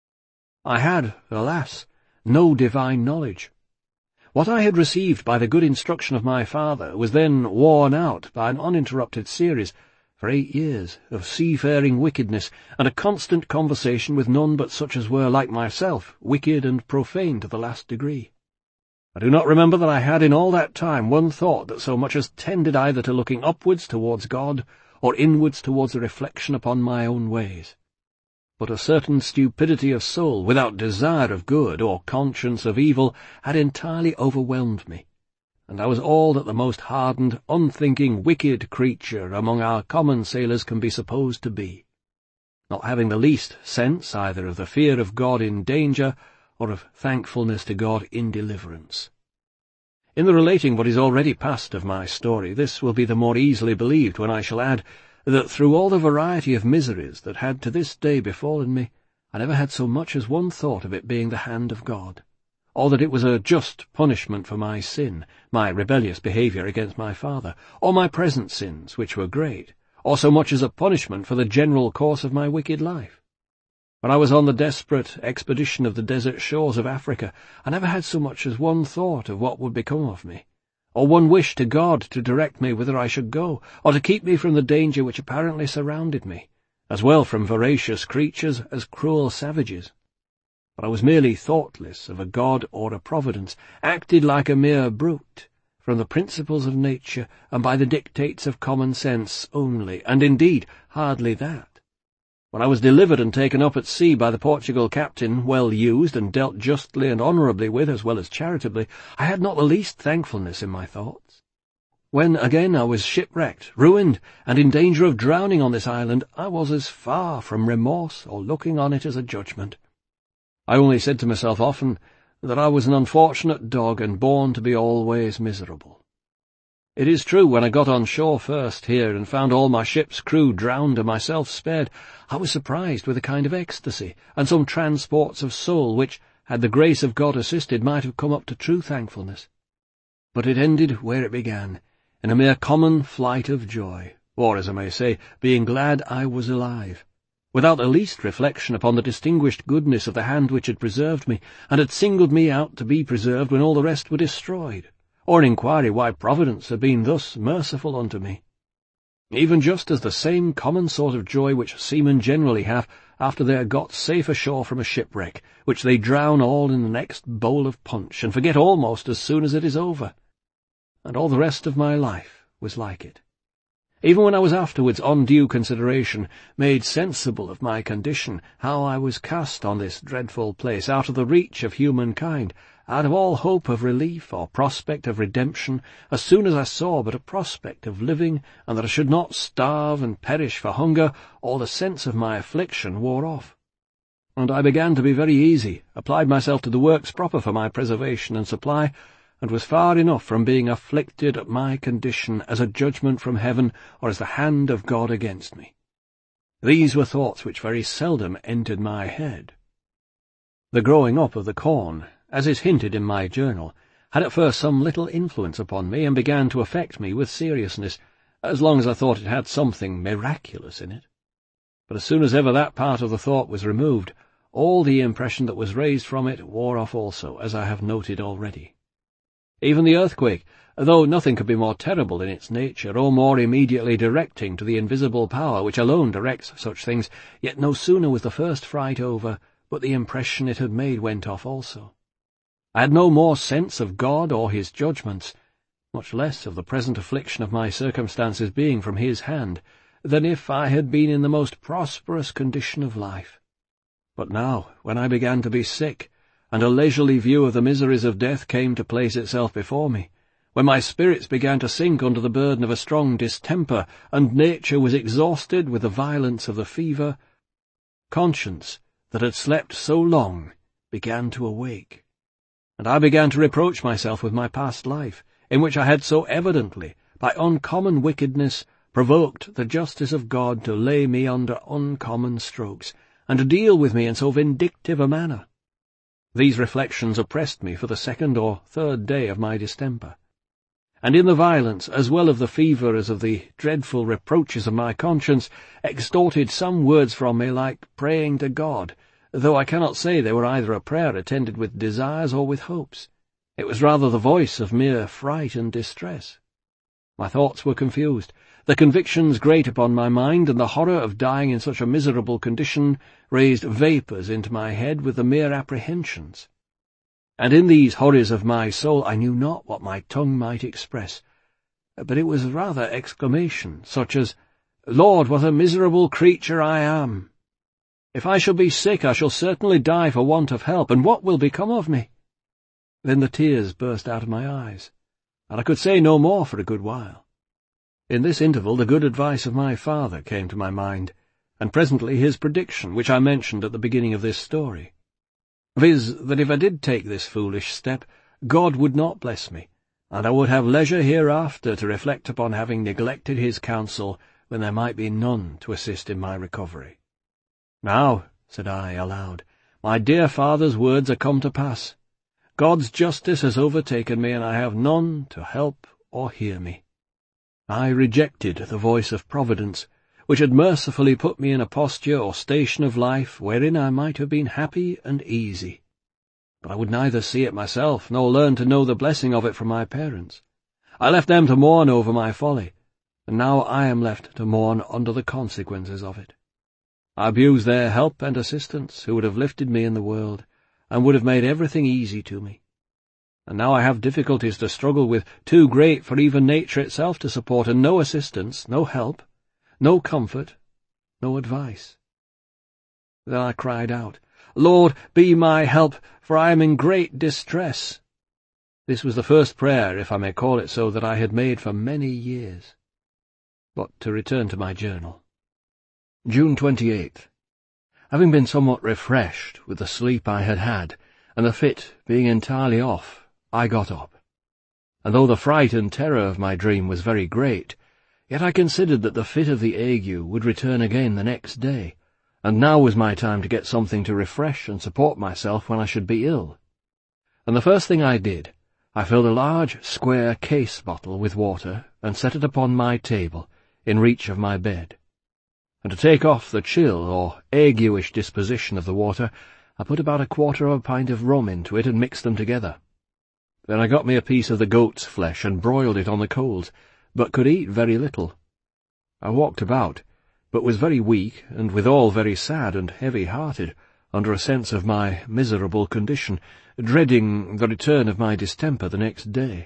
I had, alas, no divine knowledge. What I had received by the good instruction of my father was then worn out by an uninterrupted series, for eight years, of seafaring wickedness, and a constant conversation with none but such as were, like myself, wicked and profane to the last degree. I do not remember that I had in all that time one thought that so much as tended either to looking upwards towards God, or inwards towards a reflection upon my own ways. But a certain stupidity of soul, without desire of good or conscience of evil, had entirely overwhelmed me, and I was all that the most hardened, unthinking, wicked creature among our common sailors can be supposed to be, not having the least sense either of the fear of God in danger, or of thankfulness to God in deliverance. In the relating what is already past of my story, this will be the more easily believed when I shall add that through all the variety of miseries that had to this day befallen me, I never had so much as one thought of it being the hand of God, or that it was a just punishment for my sin, my rebellious behaviour against my father, or my present sins, which were great, or so much as a punishment for the general course of my wicked life. When I was on the desperate expedition of the desert shores of Africa, I never had so much as one thought of what would become of me, or one wish to God to direct me whither I should go, or to keep me from the danger which apparently surrounded me, as well from voracious creatures as cruel savages. But I was merely thoughtless of a God or a providence, acted like a mere brute, from the principles of nature and by the dictates of common sense only, and indeed hardly that. When I was delivered and taken up at sea by the Portugal captain, well used and dealt justly and honourably with as well as charitably, I had not the least thankfulness in my thoughts. When again I was shipwrecked, ruined, and in danger of drowning on this island, I was as far from remorse or looking on it as a judgment. I only said to myself often that I was an unfortunate dog and born to be always miserable. It is true, when I got on shore first here and found all my ship's crew drowned and myself spared, I was surprised with a kind of ecstasy, and some transports of soul which, had the grace of God assisted, might have come up to true thankfulness. But it ended where it began, in a mere common flight of joy, or, as I may say, being glad I was alive, without the least reflection upon the distinguished goodness of the hand which had preserved me, and had singled me out to be preserved when all the rest were destroyed, or an inquiry why Providence had been thus merciful unto me. Even just as the same common sort of joy which seamen generally have after they are got safe ashore from a shipwreck, which they drown all in the next bowl of punch, and forget almost as soon as it is over. And all the rest of my life was like it. Even when I was afterwards, on due consideration, made sensible of my condition, how I was cast on this dreadful place, out of the reach of humankind, out of all hope of relief or prospect of redemption, as soon as I saw but a prospect of living, and that I should not starve and perish for hunger, all the sense of my affliction wore off. And I began to be very easy, applied myself to the works proper for my preservation and supply, and was far enough from being afflicted at my condition as a judgment from heaven, or as the hand of God against me. These were thoughts which very seldom entered my head. The growing up of the corn, as is hinted in my journal, had at first some little influence upon me, and began to affect me with seriousness, as long as I thought it had something miraculous in it. But as soon as ever that part of the thought was removed, all the impression that was raised from it wore off also, as I have noted already. Even the earthquake, though nothing could be more terrible in its nature, or more immediately directing to the invisible power which alone directs such things, yet no sooner was the first fright over, but the impression it had made went off also. I had no more sense of God or his judgments, much less of the present affliction of my circumstances being from his hand, than if I had been in the most prosperous condition of life. But now, when I began to be sick, and a leisurely view of the miseries of death came to place itself before me, when my spirits began to sink under the burden of a strong distemper, and nature was exhausted with the violence of the fever, conscience, that had slept so long, began to awake, and I began to reproach myself with my past life, in which I had so evidently, by uncommon wickedness, provoked the justice of God to lay me under uncommon strokes, and to deal with me in so vindictive a manner. These reflections oppressed me for the second or third day of my distemper, and in the violence, as well of the fever as of the dreadful reproaches of my conscience, extorted some words from me like praying to God, though I cannot say they were either a prayer attended with desires or with hopes. It was rather the voice of mere fright and distress. My thoughts were confused, the convictions great upon my mind, and the horror of dying in such a miserable condition raised vapours into my head with the mere apprehensions. And in these horrors of my soul I knew not what my tongue might express, but it was rather exclamation, such as, "Lord, what a miserable creature I am! If I shall be sick, I shall certainly die for want of help, and what will become of me?" Then the tears burst out of my eyes, and I could say no more for a good while. In this interval the good advice of my father came to my mind, and presently his prediction, which I mentioned at the beginning of this story, viz., that if I did take this foolish step, God would not bless me, and I would have leisure hereafter to reflect upon having neglected his counsel when there might be none to assist in my recovery. "Now," said I aloud, "my dear father's words are come to pass. God's justice has overtaken me, and I have none to help or hear me. I rejected the voice of Providence, which had mercifully put me in a posture or station of life wherein I might have been happy and easy. But I would neither see it myself, nor learn to know the blessing of it from my parents. I left them to mourn over my folly, and now I am left to mourn under the consequences of it. I abuse their help and assistance, who would have lifted me in the world, and would have made everything easy to me. And now I have difficulties to struggle with, too great for even nature itself to support, and no assistance, no help, no comfort, no advice. Then I cried out, "Lord, be my help, for I am in great distress." This was the first prayer, if I may call it so, that I had made for many years. But to return to my journal. June twenty-eighth. Having been somewhat refreshed with the sleep I had had, and the fit being entirely off, I got up. And though the fright and terror of my dream was very great, yet I considered that the fit of the ague would return again the next day, and now was my time to get something to refresh and support myself when I should be ill. And the first thing I did, I filled a large square case bottle with water, and set it upon my table, in reach of my bed. And to take off the chill or aguish disposition of the water, I put about a quarter of a pint of rum into it and mixed them together. Then I got me a piece of the goat's flesh and broiled it on the coals, but could eat very little. I walked about, but was very weak, and withal very sad and heavy-hearted, under a sense of my miserable condition, dreading the return of my distemper the next day.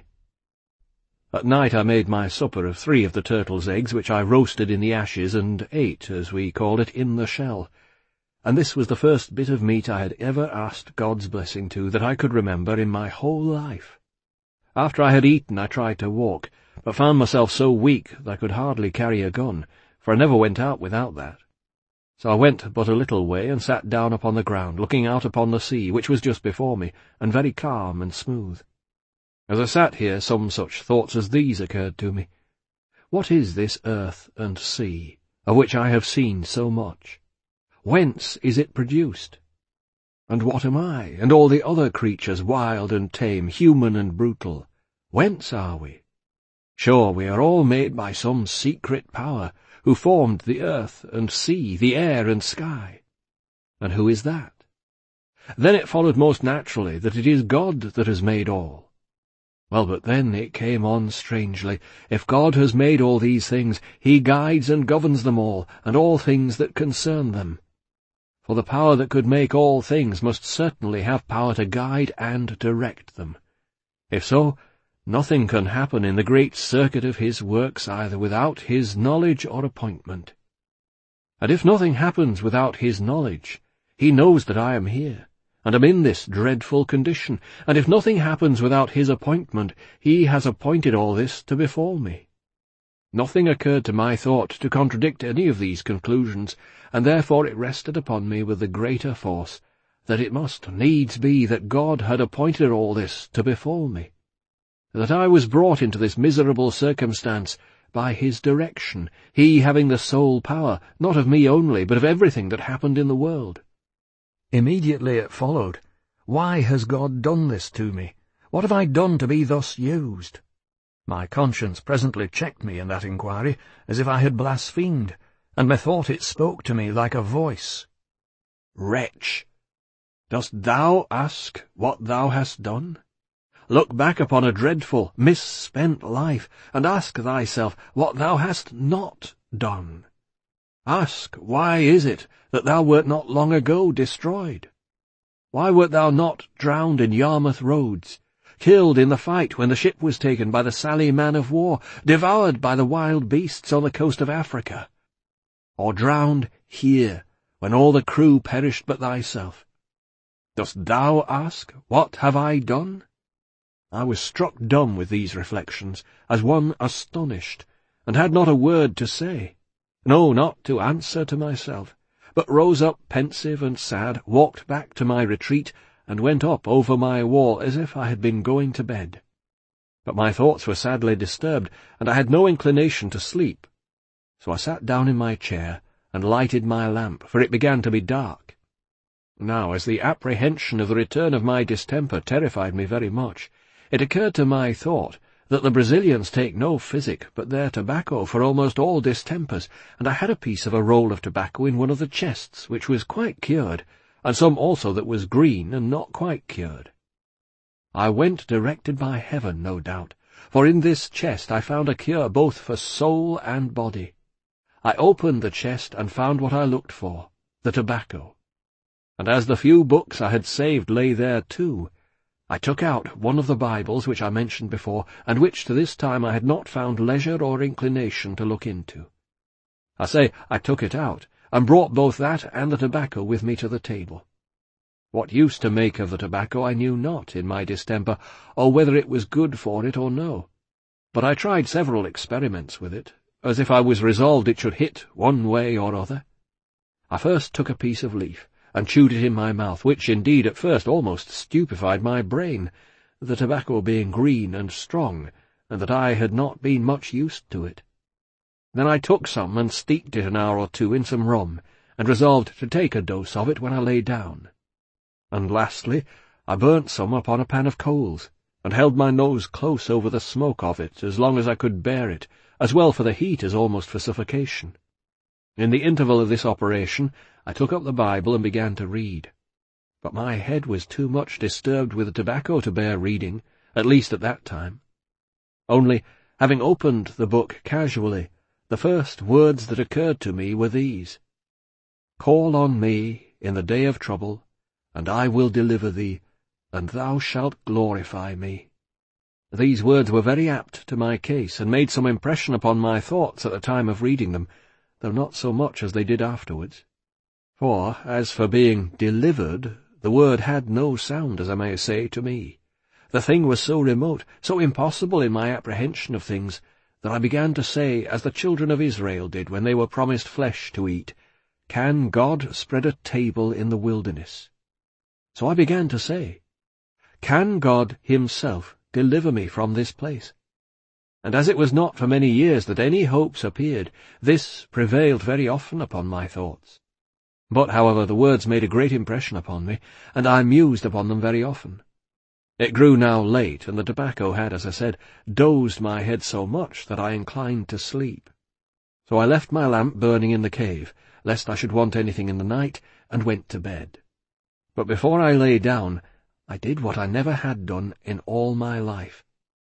At night I made my supper of three of the turtle's eggs, which I roasted in the ashes, and ate, as we called it, in the shell. And this was the first bit of meat I had ever asked God's blessing to, that I could remember in my whole life. After I had eaten I tried to walk, but found myself so weak that I could hardly carry a gun, for I never went out without that. So I went but a little way, and sat down upon the ground, looking out upon the sea, which was just before me, and very calm and smooth. As I sat here, some such thoughts as these occurred to me. What is this earth and sea, of which I have seen so much? Whence is it produced? And what am I, and all the other creatures, wild and tame, human and brutal? Whence are we? Sure, we are all made by some secret power, who formed the earth and sea, the air and sky. And who is that? Then it followed most naturally that it is God that has made all. Well, but then it came on strangely. If God has made all these things, he guides and governs them all, and all things that concern them. For the power that could make all things must certainly have power to guide and direct them. If so, nothing can happen in the great circuit of his works either without his knowledge or appointment. And if nothing happens without his knowledge, he knows that I am here, and am in this dreadful condition, and if nothing happens without his appointment, he has appointed all this to befall me. Nothing occurred to my thought to contradict any of these conclusions, and therefore it rested upon me with the greater force that it must needs be that God had appointed all this to befall me, that I was brought into this miserable circumstance by his direction, he having the sole power, not of me only, but of everything that happened in the world. Immediately it followed, why has God done this to me? What have I done to be thus used? My conscience presently checked me in that inquiry, as if I had blasphemed, and methought it spoke to me like a voice. Wretch! Dost thou ask what thou hast done? Look back upon a dreadful, misspent life, and ask thyself what thou hast not done. Ask, why is it that thou wert not long ago destroyed? Why wert thou not drowned in Yarmouth Roads, killed in the fight when the ship was taken by the Sally man-of-war, devoured by the wild beasts on the coast of Africa? Or drowned here, when all the crew perished but thyself? Dost thou ask, what have I done? I was struck dumb with these reflections, as one astonished, and had not a word to say, no, not to answer to myself, but rose up pensive and sad, walked back to my retreat, and went up over my wall as if I had been going to bed. But my thoughts were sadly disturbed, and I had no inclination to sleep. So I sat down in my chair, and lighted my lamp, for it began to be dark. Now, as the apprehension of the return of my distemper terrified me very much, it occurred to my thought that the Brazilians take no physic but their tobacco for almost all distempers, and I had a piece of a roll of tobacco in one of the chests, which was quite cured, and some also that was green and not quite cured. I went directed by heaven, no doubt, for in this chest I found a cure both for soul and body. I opened the chest and found what I looked for, the tobacco. And as the few books I had saved lay there too, I took out one of the Bibles which I mentioned before, and which to this time I had not found leisure or inclination to look into. I say I took it out, and brought both that and the tobacco with me to the table. What use to make of the tobacco I knew not in my distemper, or whether it was good for it or no. But I tried several experiments with it, as if I was resolved it should hit one way or other. I first took a piece of leaf, and chewed it in my mouth, which indeed at first almost stupefied my brain, the tobacco being green and strong, and that I had not been much used to it. Then I took some and steeped it an hour or two in some rum, and resolved to take a dose of it when I lay down. And lastly, I burnt some upon a pan of coals, and held my nose close over the smoke of it as long as I could bear it, as well for the heat as almost for suffocation. In the interval of this operation, I took up the Bible and began to read. But my head was too much disturbed with the tobacco to bear reading, at least at that time. Only, having opened the book casually, the first words that occurred to me were these: "Call on me in the day of trouble, and I will deliver thee, and thou shalt glorify me." These words were very apt to my case, and made some impression upon my thoughts at the time of reading them, though not so much as they did afterwards. For, as for being delivered, the word had no sound, as I may say, to me. The thing was so remote, so impossible in my apprehension of things, that I began to say, as the children of Israel did when they were promised flesh to eat, "Can God spread a table in the wilderness?" So I began to say, "Can God himself deliver me from this place?" And as it was not for many years that any hopes appeared, this prevailed very often upon my thoughts. But, however, the words made a great impression upon me, and I mused upon them very often. It grew now late, and the tobacco had, as I said, dozed my head so much that I inclined to sleep. So I left my lamp burning in the cave, lest I should want anything in the night, and went to bed. But before I lay down, I did what I never had done in all my life.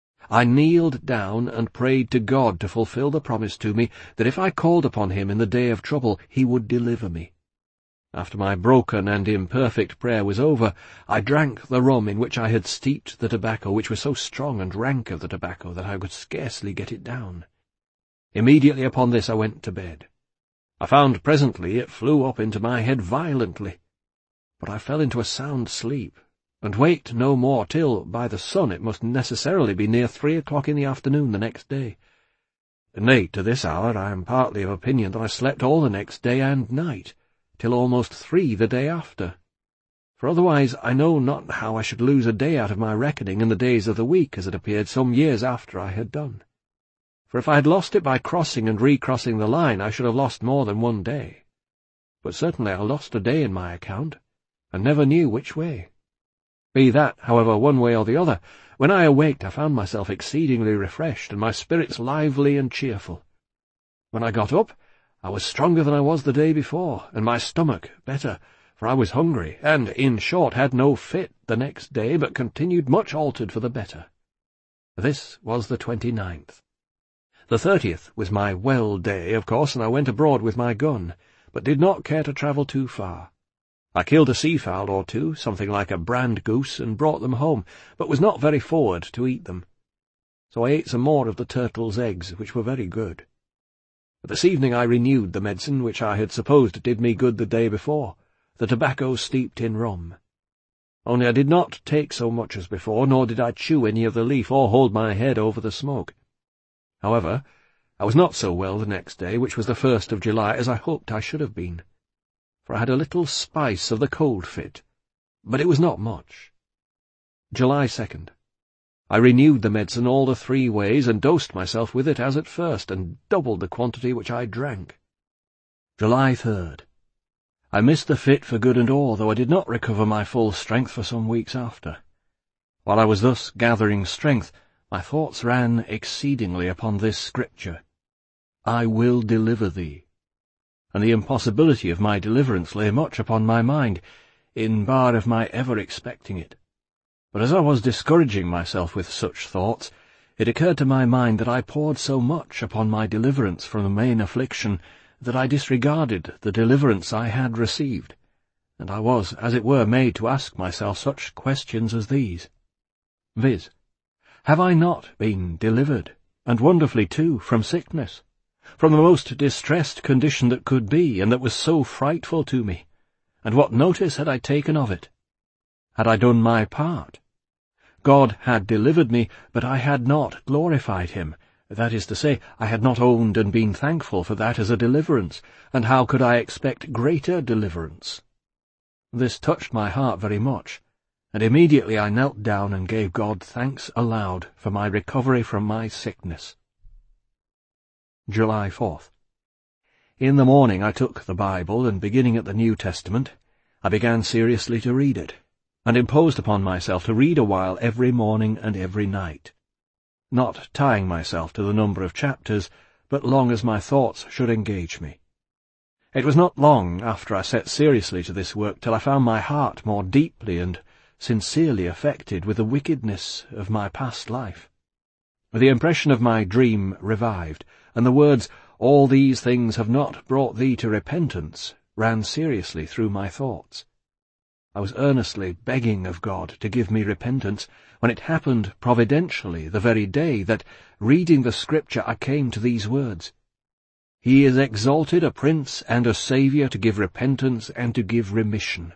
I kneeled down and prayed to God to fulfill the promise to me that if I called upon him in the day of trouble, he would deliver me. After my broken and imperfect prayer was over, I drank the rum in which I had steeped the tobacco, which was so strong and rank of the tobacco that I could scarcely get it down. Immediately upon this I went to bed. I found presently it flew up into my head violently, but I fell into a sound sleep, and waked no more till, by the sun, it must necessarily be near three o'clock in the afternoon the next day. Nay, to this hour I am partly of opinion that I slept all the next day and night, till almost three the day after. For otherwise I know not how I should lose a day out of my reckoning in the days of the week, as it appeared some years after I had done. For if I had lost it by crossing and recrossing the line, I should have lost more than one day. But certainly I lost a day in my account, and never knew which way. Be that, however, one way or the other, when I awaked I found myself exceedingly refreshed, and my spirits lively and cheerful. When I got up, I was stronger than I was the day before, and my stomach better, for I was hungry, and, in short, had no fit the next day, but continued much altered for the better. This was the twenty-ninth. The thirtieth was my well day, of course, and I went abroad with my gun, but did not care to travel too far. I killed a sea-fowl or two, something like a brand goose, and brought them home, but was not very forward to eat them. So I ate some more of the turtle's eggs, which were very good. But this evening I renewed the medicine which I had supposed did me good the day before, the tobacco steeped in rum. Only I did not take so much as before, nor did I chew any of the leaf, or hold my head over the smoke. However, I was not so well the next day, which was the first of July, as I hoped I should have been, for I had a little spice of the cold fit, but it was not much. July second. I renewed the medicine all the three ways, and dosed myself with it as at first, and doubled the quantity which I drank. July third. I missed the fit for good and all, though I did not recover my full strength for some weeks after. While I was thus gathering strength, my thoughts ran exceedingly upon this scripture, I will deliver thee, and the impossibility of my deliverance lay much upon my mind, in bar of my ever expecting it. But as I was discouraging myself with such thoughts, it occurred to my mind that I poured so much upon my deliverance from the main affliction that I disregarded the deliverance I had received, and I was, as it were, made to ask myself such questions as these, viz., have I not been delivered, and wonderfully too, from sickness, from the most distressed condition that could be, and that was so frightful to me, and what notice had I taken of it? Had I done my part? God had delivered me, but I had not glorified him. That is to say, I had not owned and been thankful for that as a deliverance, and how could I expect greater deliverance? This touched my heart very much, and immediately I knelt down and gave God thanks aloud for my recovery from my sickness. July fourth. In the morning I took the Bible, and beginning at the New Testament, I began seriously to read it, and imposed upon myself to read a while every morning and every night, not tying myself to the number of chapters, but long as my thoughts should engage me. It was not long after I set seriously to this work till I found my heart more deeply and sincerely affected with the wickedness of my past life. The impression of my dream revived, and the words, all these things have not brought thee to repentance, ran seriously through my thoughts. I was earnestly begging of God to give me repentance, when it happened providentially the very day that, reading the Scripture, I came to these words, He is exalted a Prince and a Saviour to give repentance and to give remission.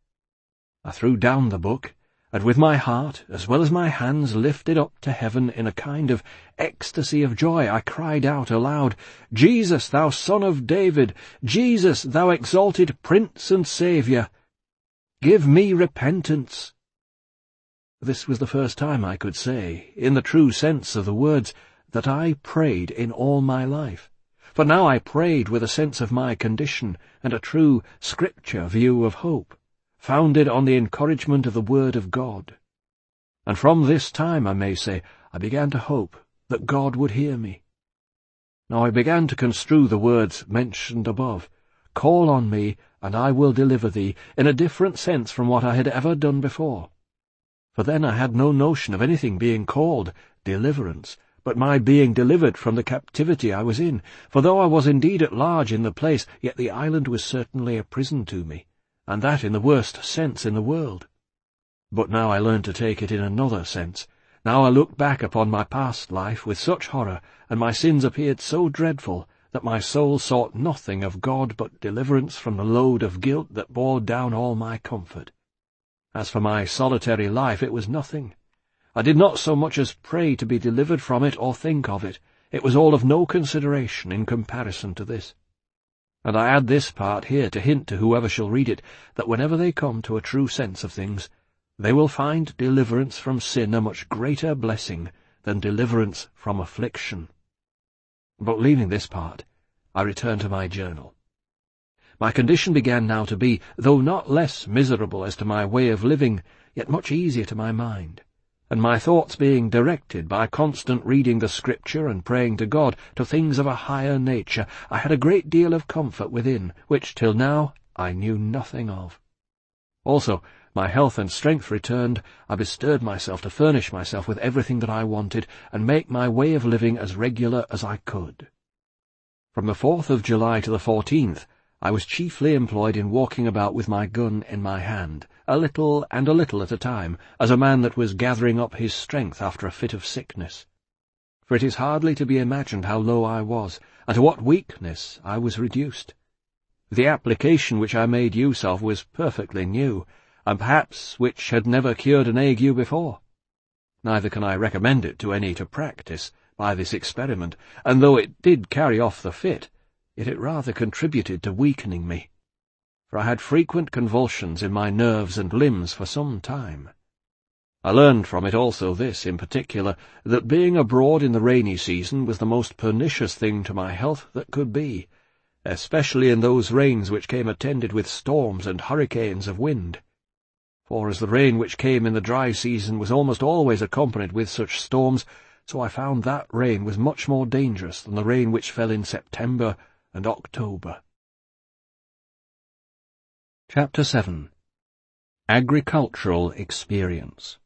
I threw down the book, and with my heart, as well as my hands, lifted up to heaven in a kind of ecstasy of joy, I cried out aloud, Jesus, thou Son of David, Jesus, thou exalted Prince and Saviour, give me repentance. This was the first time I could say, in the true sense of the words, that I prayed in all my life. For now I prayed with a sense of my condition, and a true Scripture view of hope, founded on the encouragement of the Word of God. And from this time, I may say, I began to hope that God would hear me. Now I began to construe the words mentioned above, Call on me, and I will deliver thee, in a different sense from what I had ever done before. For then I had no notion of anything being called deliverance, but my being delivered from the captivity I was in, for though I was indeed at large in the place, yet the island was certainly a prison to me, and that in the worst sense in the world. But now I learned to take it in another sense. Now I looked back upon my past life with such horror, and my sins appeared so dreadful, that my soul sought nothing of God but deliverance from the load of guilt that bore down all my comfort. As for my solitary life, it was nothing. I did not so much as pray to be delivered from it or think of it. It was all of no consideration in comparison to this. And I add this part here to hint to whoever shall read it, that whenever they come to a true sense of things, they will find deliverance from sin a much greater blessing than deliverance from affliction. But leaving this part, I return to my journal. My condition began now to be, though not less miserable as to my way of living, yet much easier to my mind, and my thoughts being directed by constant reading the Scripture and praying to God to things of a higher nature, I had a great deal of comfort within, which till now I knew nothing of. Also, my health and strength returned. I bestirred myself to furnish myself with everything that I wanted, and make my way of living as regular as I could. From the fourth of July to the fourteenth, I was chiefly employed in walking about with my gun in my hand, a little and a little at a time, as a man that was gathering up his strength after a fit of sickness. For it is hardly to be imagined how low I was, and to what weakness I was reduced. The application which I made use of was perfectly new, and perhaps which had never cured an ague before. Neither can I recommend it to any to practice by this experiment, and though it did carry off the fit, yet it rather contributed to weakening me, for I had frequent convulsions in my nerves and limbs for some time. I learned from it also this, in particular, that being abroad in the rainy season was the most pernicious thing to my health that could be, especially in those rains which came attended with storms and hurricanes of wind. For as the rain which came in the dry season was almost always accompanied with such storms, so I found that rain was much more dangerous than the rain which fell in September and October. Chapter seven. Agricultural Experience.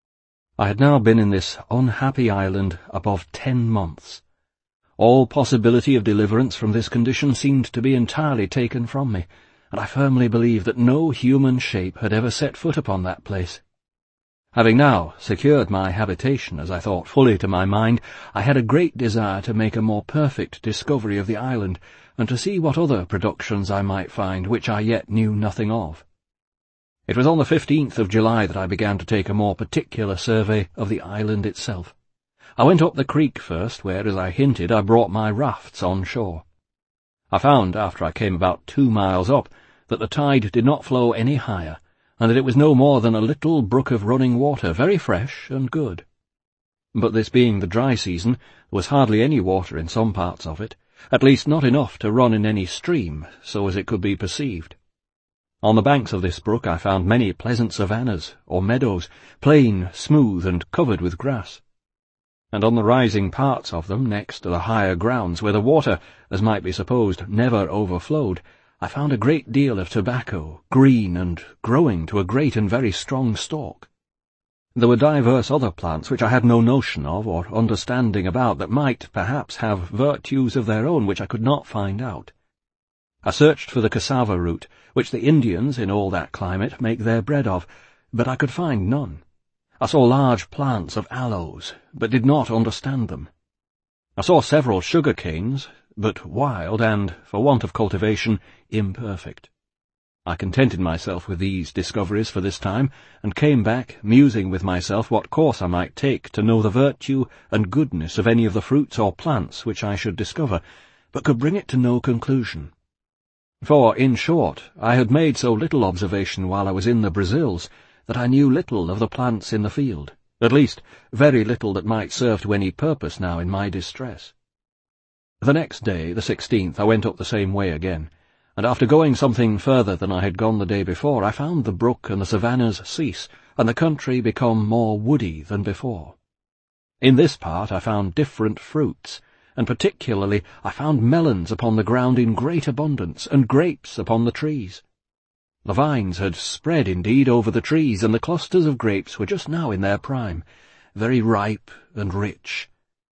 I had now been in this unhappy island above ten months. All possibility of deliverance from this condition seemed to be entirely taken from me, and I firmly believed that no human shape had ever set foot upon that place. Having now secured my habitation, as I thought fully to my mind, I had a great desire to make a more perfect discovery of the island, and to see what other productions I might find which I yet knew nothing of. It was on the fifteenth of July that I began to take a more particular survey of the island itself. I went up the creek first, where, as I hinted, I brought my rafts on shore. I found, after I came about two miles up, that the tide did not flow any higher, and that it was no more than a little brook of running water, very fresh and good. But this being the dry season, there was hardly any water in some parts of it, at least not enough to run in any stream, so as it could be perceived. On the banks of this brook I found many pleasant savannas, or meadows, plain, smooth, and covered with grass. And on the rising parts of them, next to the higher grounds, where the water, as might be supposed, never overflowed, I found a great deal of tobacco, green and growing to a great and very strong stalk. There were divers other plants which I had no notion of or understanding about that might, perhaps, have virtues of their own which I could not find out. I searched for the cassava root, which the Indians in all that climate make their bread of, but I could find none. I saw large plants of aloes, but did not understand them. I saw several sugar canes, but wild and, for want of cultivation, imperfect. I contented myself with these discoveries for this time, and came back, musing with myself what course I might take to know the virtue and goodness of any of the fruits or plants which I should discover, but could bring it to no conclusion. For, in short, I had made so little observation while I was in the Brazils, that I knew little of the plants in the field, at least very little that might serve to any purpose now in my distress. The next day, the sixteenth, I went up the same way again, and after going something further than I had gone the day before, I found the brook and the savannas cease, and the country become more woody than before. In this part I found different fruits, and particularly I found melons upon the ground in great abundance, and grapes upon the trees. The vines had spread indeed over the trees, and the clusters of grapes were just now in their prime, very ripe and rich.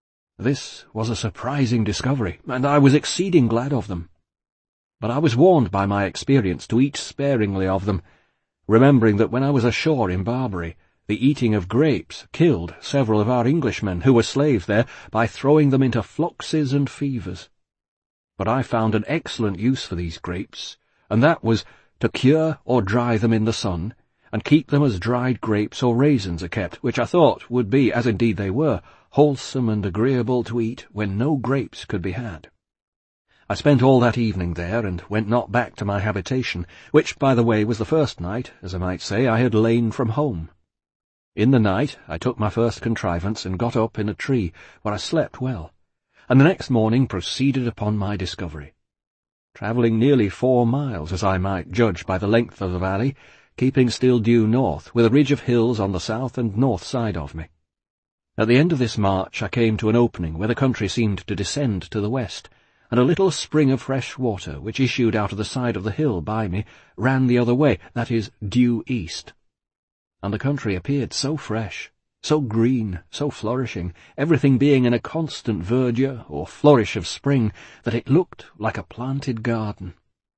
This was a surprising discovery, and I was exceeding glad of them. But I was warned by my experience to eat sparingly of them, remembering that when I was ashore in Barbary, the eating of grapes killed several of our Englishmen who were slaves there by throwing them into fluxes and fevers. But I found an excellent use for these grapes, and that was to cure or dry them in the sun, and keep them as dried grapes or raisins are kept, which I thought would be, as indeed they were, wholesome and agreeable to eat when no grapes could be had. I spent all that evening there, and went not back to my habitation, which, by the way, was the first night, as I might say, I had lain from home. In the night I took my first contrivance, and got up in a tree, where I slept well, and the next morning proceeded upon my discovery. Travelling nearly four miles, as I might judge by the length of the valley, keeping still due north, with a ridge of hills on the south and north side of me. At the end of this march I came to an opening where the country seemed to descend to the west, and a little spring of fresh water, which issued out of the side of the hill by me, ran the other way, that is, due east. And the country appeared so fresh, so green, so flourishing, everything being in a constant verdure or flourish of spring, that it looked like a planted garden.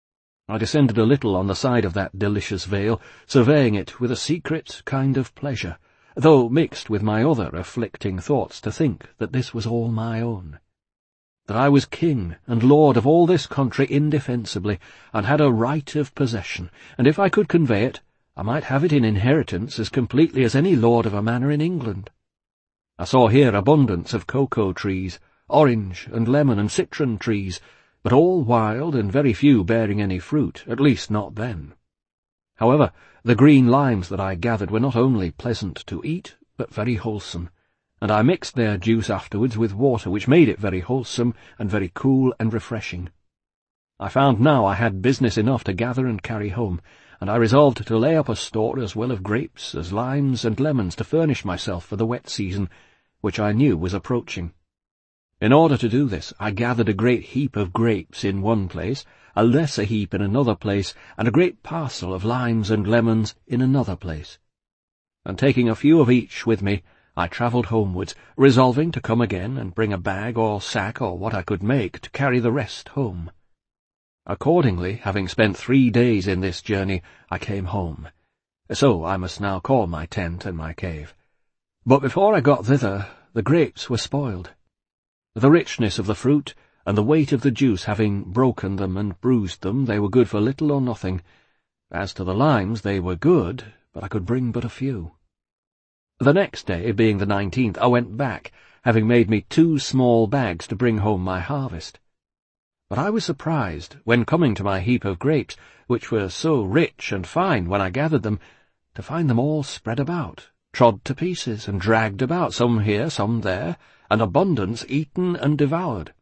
I descended a little on the side of that delicious vale, surveying it with a secret kind of pleasure, though mixed with my other afflicting thoughts to think that this was all my own, that I was king and lord of all this country indefensibly, and had a right of possession, and if I could convey it, I might have it in inheritance as completely as any lord of a manor in England. I saw here abundance of cocoa trees, orange and lemon and citron trees, but all wild and very few bearing any fruit, at least not then. However, the green limes that I gathered were not only pleasant to eat, but very wholesome, and I mixed their juice afterwards with water, which made it very wholesome and very cool and refreshing. I found now I had business enough to gather and carry home, and I resolved to lay up a store as well of grapes as limes and lemons to furnish myself for the wet season, which I knew was approaching. In order to do this, I gathered a great heap of grapes in one place, a lesser heap in another place, and a great parcel of limes and lemons in another place. And taking a few of each with me, I travelled homewards, resolving to come again and bring a bag or sack or what I could make to carry the rest home. Accordingly, having spent three days in this journey, I came home. So I must now call my tent and my cave. But before I got thither, the grapes were spoiled. The richness of the fruit, and the weight of the juice having broken them and bruised them, they were good for little or nothing. As to the limes, they were good, but I could bring but a few. The next day, being the nineteenth, I went back, having made me two small bags to bring home my harvest. But I was surprised, when coming to my heap of grapes, which were so rich and fine when I gathered them, to find them all spread about, trod to pieces, and dragged about, some here, some there, and abundance eaten and devoured.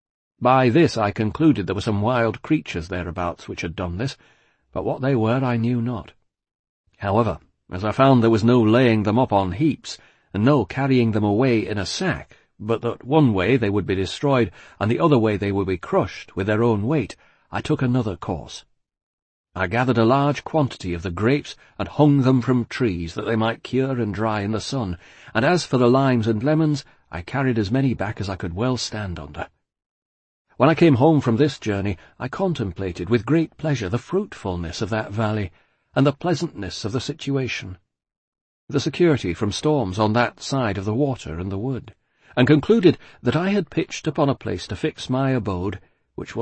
By this I concluded there were some wild creatures thereabouts which had done this, but what they were I knew not. However, as I found there was no laying them up on heaps, and no carrying them away in a sack, but that one way they would be destroyed, and the other way they would be crushed with their own weight, I took another course. I gathered a large quantity of the grapes, and hung them from trees, that they might cure and dry in the sun, and as for the limes and lemons, I carried as many back as I could well stand under. When I came home from this journey, I contemplated with great pleasure the fruitfulness of that valley, and the pleasantness of the situation, the security from storms on that side of the water and the wood, and concluded that I had pitched upon a place to fix my abode